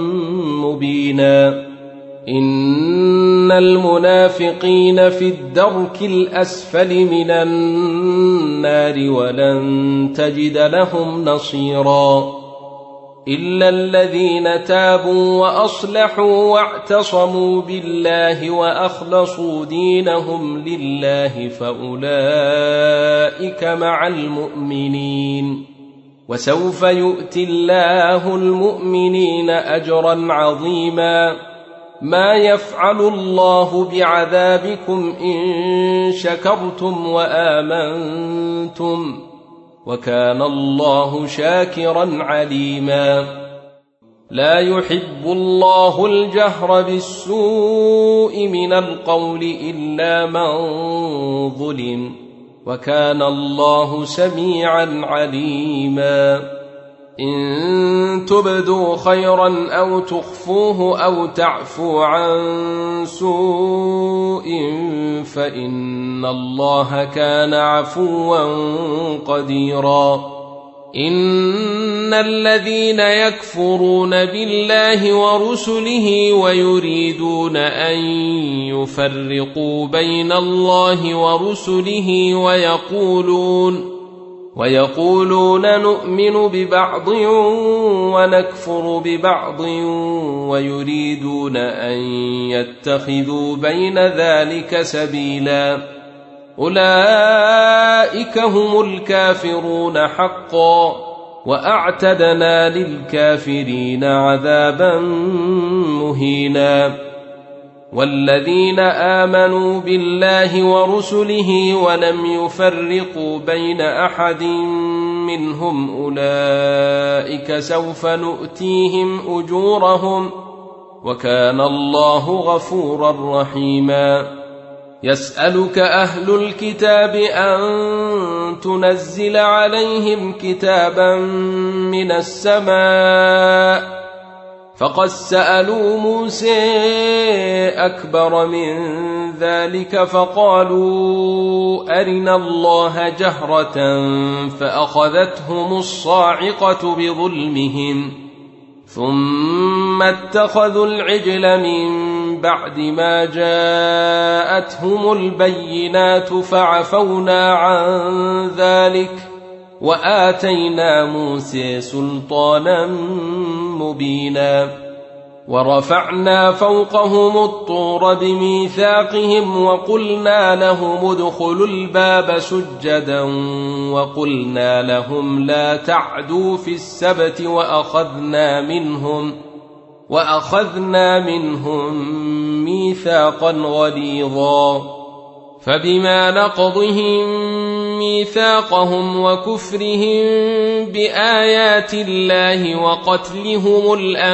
مبينا إن المنافقين في الدرك الأسفل من النار ولن تجد لهم نصيرا إلا الذين تابوا وأصلحوا واعتصموا بالله وأخلصوا دينهم لله فأولئك مع المؤمنين وسوف يؤتي الله المؤمنين أجرا عظيما ما يفعل الله بعذابكم إن شكرتم وآمنتم وكان الله شاكرا عليما لا يحب الله الجهر بالسوء من القول إلا من ظلم وكان الله سميعا عليما إن تبدوا خيرا أو تخفوه أو تعفوا عن سوء فإن الله كان عفوا قديرا إن الذين يكفرون بالله ورسله ويريدون أن يفرقوا بين الله ورسله ويقولون ويقولون نؤمن ببعض ونكفر ببعض ويريدون أن يتخذوا بين ذلك سبيلا أولئك هم الكافرون حقا وأعتدنا للكافرين عذابا مهينا والذين آمنوا بالله ورسله ولم يفرقوا بين أحد منهم أولئك سوف نؤتيهم أجورهم وكان الله غفورا رحيما يسألك أهل الكتاب أن تنزل عليهم كتابا من السماء فقد سألوا موسى أكبر من ذلك فقالوا أرنا الله جهرة فأخذتهم الصاعقة بظلمهم ثم اتخذوا العجل من بعد ما جاءتهم البينات فعفونا عن ذلك وآتينا موسى سلطانا مبينا ورفعنا فوقهم الطور بميثاقهم وقلنا لهم ادخلوا الباب سجدا وقلنا لهم لا تعدوا في السبت وأخذنا منهم وأخذنا منهم ميثاقا غليظا فبما نقضهم ميثاقهم وكفرهم بآيات الله وقتلهم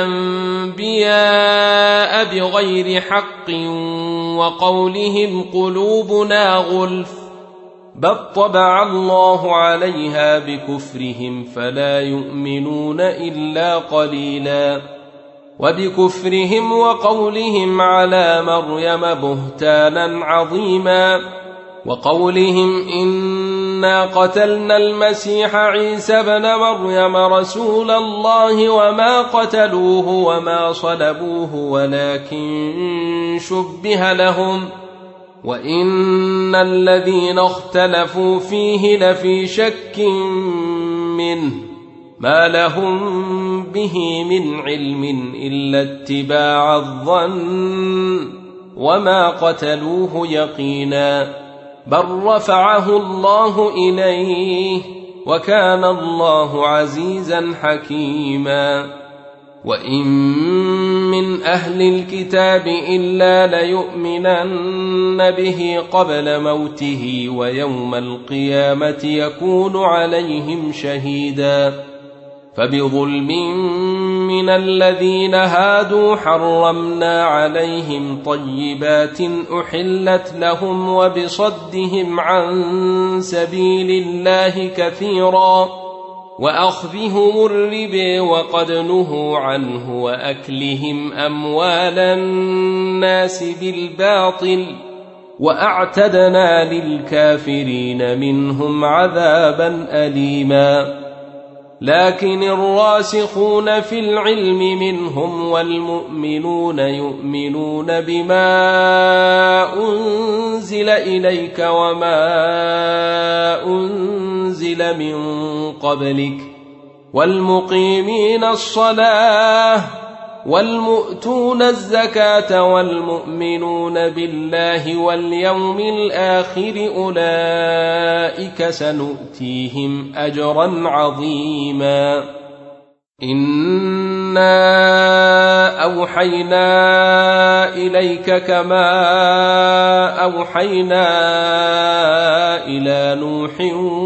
الأنبياء بغير حق وقولهم قلوبنا غلف بل طبع الله عليها بكفرهم فلا يؤمنون إلا قليلا وبكفرهم وقولهم على مريم بهتانا عظيما وقولهم إنا قتلنا المسيح عيسى بن مريم رسول الله وما قتلوه وما صلبوه ولكن شبه لهم وإن الذين اختلفوا فيه لفي شك منه ما لهم به من علم إلا اتباع الظن وما قتلوه يقينا بل رفعه الله إليه وكان الله عزيزا حكيما وإن من أهل الكتاب إلا ليؤمنن به قبل موته ويوم القيامة يكون عليهم شهيدا فبظلم من الذين هادوا حرمنا عليهم طيبات أحلت لهم وبصدهم عن سبيل الله كثيرا وأخذهم الربا وقد نهوا عنه وأكلهم أموال الناس بالباطل وأعتدنا للكافرين منهم عذابا أليما لكن الراسخون في العلم منهم والمؤمنون يؤمنون بما أنزل إليك وما أنزل من قبلك والمقيمين الصلاة والمؤتون الزكاة والمؤمنون بالله واليوم الآخر أولئك سنؤتيهم أجرا عظيما إنا أوحينا إليك كما أوحينا إلى نوح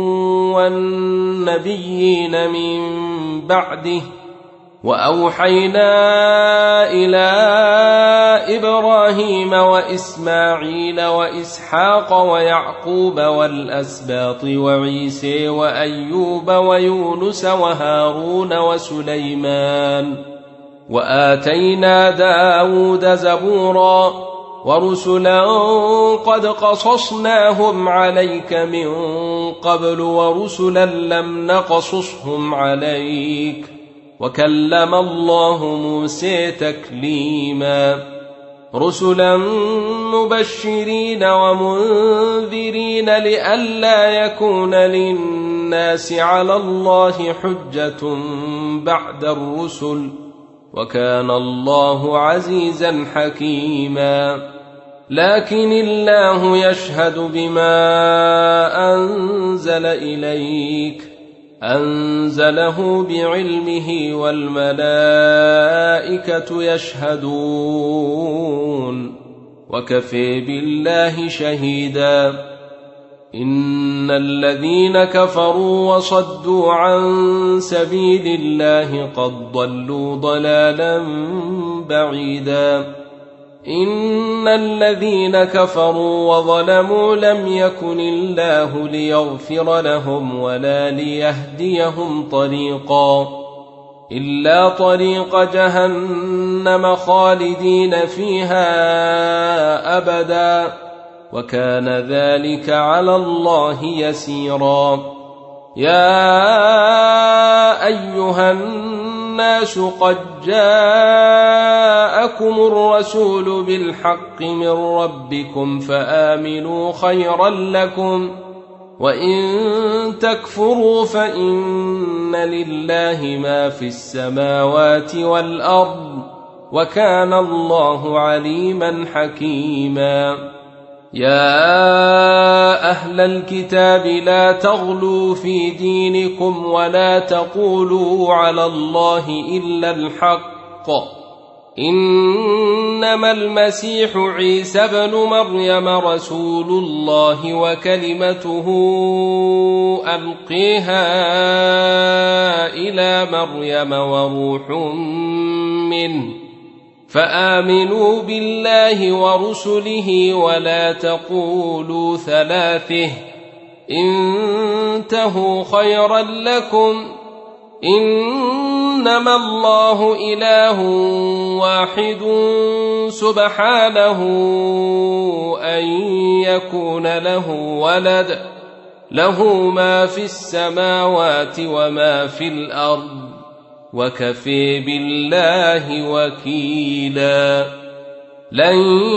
والنبيين من بعده وأوحينا إلى إبراهيم وإسماعيل وإسحاق ويعقوب والأسباط وعيسى وأيوب ويونس وهارون وسليمان وآتينا داود زبورا ورسلا قد قصصناهم عليك من قبل ورسلا لم نقصصهم عليك وكلم الله موسى تكليما رسلا مبشرين ومنذرين لئلا يكون للناس على الله حجة بعد الرسل وكان الله عزيزا حكيما لكن الله يشهد بما أنزل إليك أنزله بعلمه والملائكة يشهدون وكفى بالله شهيدا إن الذين كفروا وصدوا عن سبيل الله قد ضلوا ضلالا بعيدا إن الذين كفروا وظلموا لم يكن الله ليغفر لهم ولا ليهديهم طريقا إلا طريق جهنم خالدين فيها أبدا وكان ذلك على الله يسيرا يا أيها الناس قد جاءكم الرسول بالحق من ربكم فآمنوا خيرا لكم وإن تكفروا فإن لله ما في السماوات والأرض وكان الله عليما حكيما يا أهل الكتاب لا تغلوا في دينكم ولا تقولوا على الله إلا الحق إنما المسيح عيسى ابن مريم رسول الله وكلمته ألقيها إلى مريم وروح منه فآمنوا بالله ورسله ولا تقولوا ثلاثه انتهوا خيرا لكم إنما الله إله واحد سبحانه أن يكون له ولد له ما في السماوات وما في الأرض وكفى بالله وكيلا لن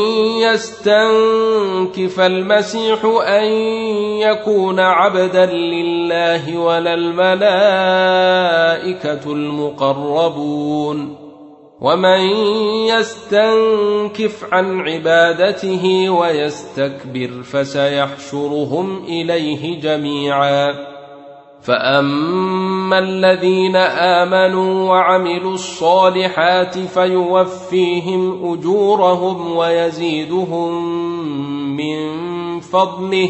يستنكف المسيح أن يكون عبدا لله ولا الملائكة المقربون ومن يستنكف عن عبادته ويستكبر فسيحشرهم إليه جميعا فأما الذين آمنوا وعملوا الصالحات فيوفيهم أجورهم ويزيدهم من فضله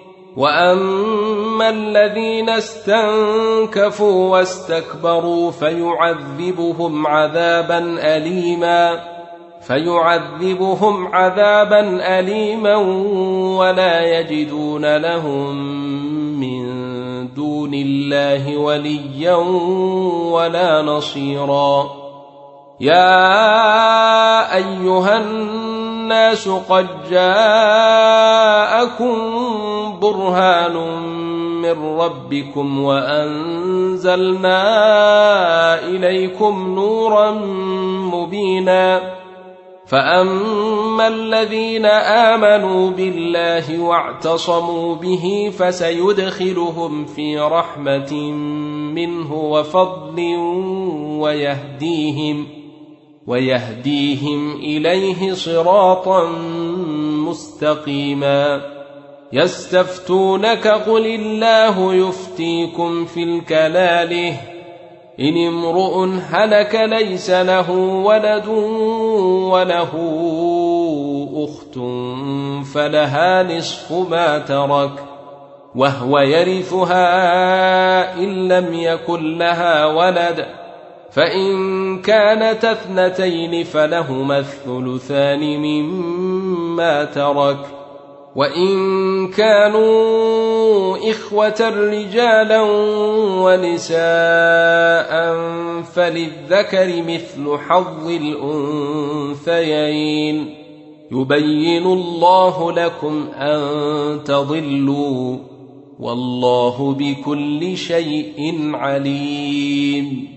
وأما الذين استنكفوا واستكبروا فيعذبهم عذابا أليما فيعذبهم عذابا أليما ولا يجدون لهم من دون الله وليا ولا نصيرا يا أيها الناس قد جاءكم برهان من ربكم وأنزلنا إليكم نورا مبينا فأما الذين آمنوا بالله واعتصموا به فسيدخلهم في رحمة منه وفضل ويهديهم ويهديهم إليه صراطا مستقيما يستفتونك قل الله يفتيكم في الكلالة إن امرؤ هلك ليس له ولد وله أخت فلها نصف ما ترك وهو يرثها إن لم يكن لها ولد فإن كانت اثنتين فلهما الثلثان مما ترك وإن كانوا إخوة رجالا ونساء فللذكر مثل حظ الأنثيين يبين الله لكم أن تضلوا والله بكل شيء عليم.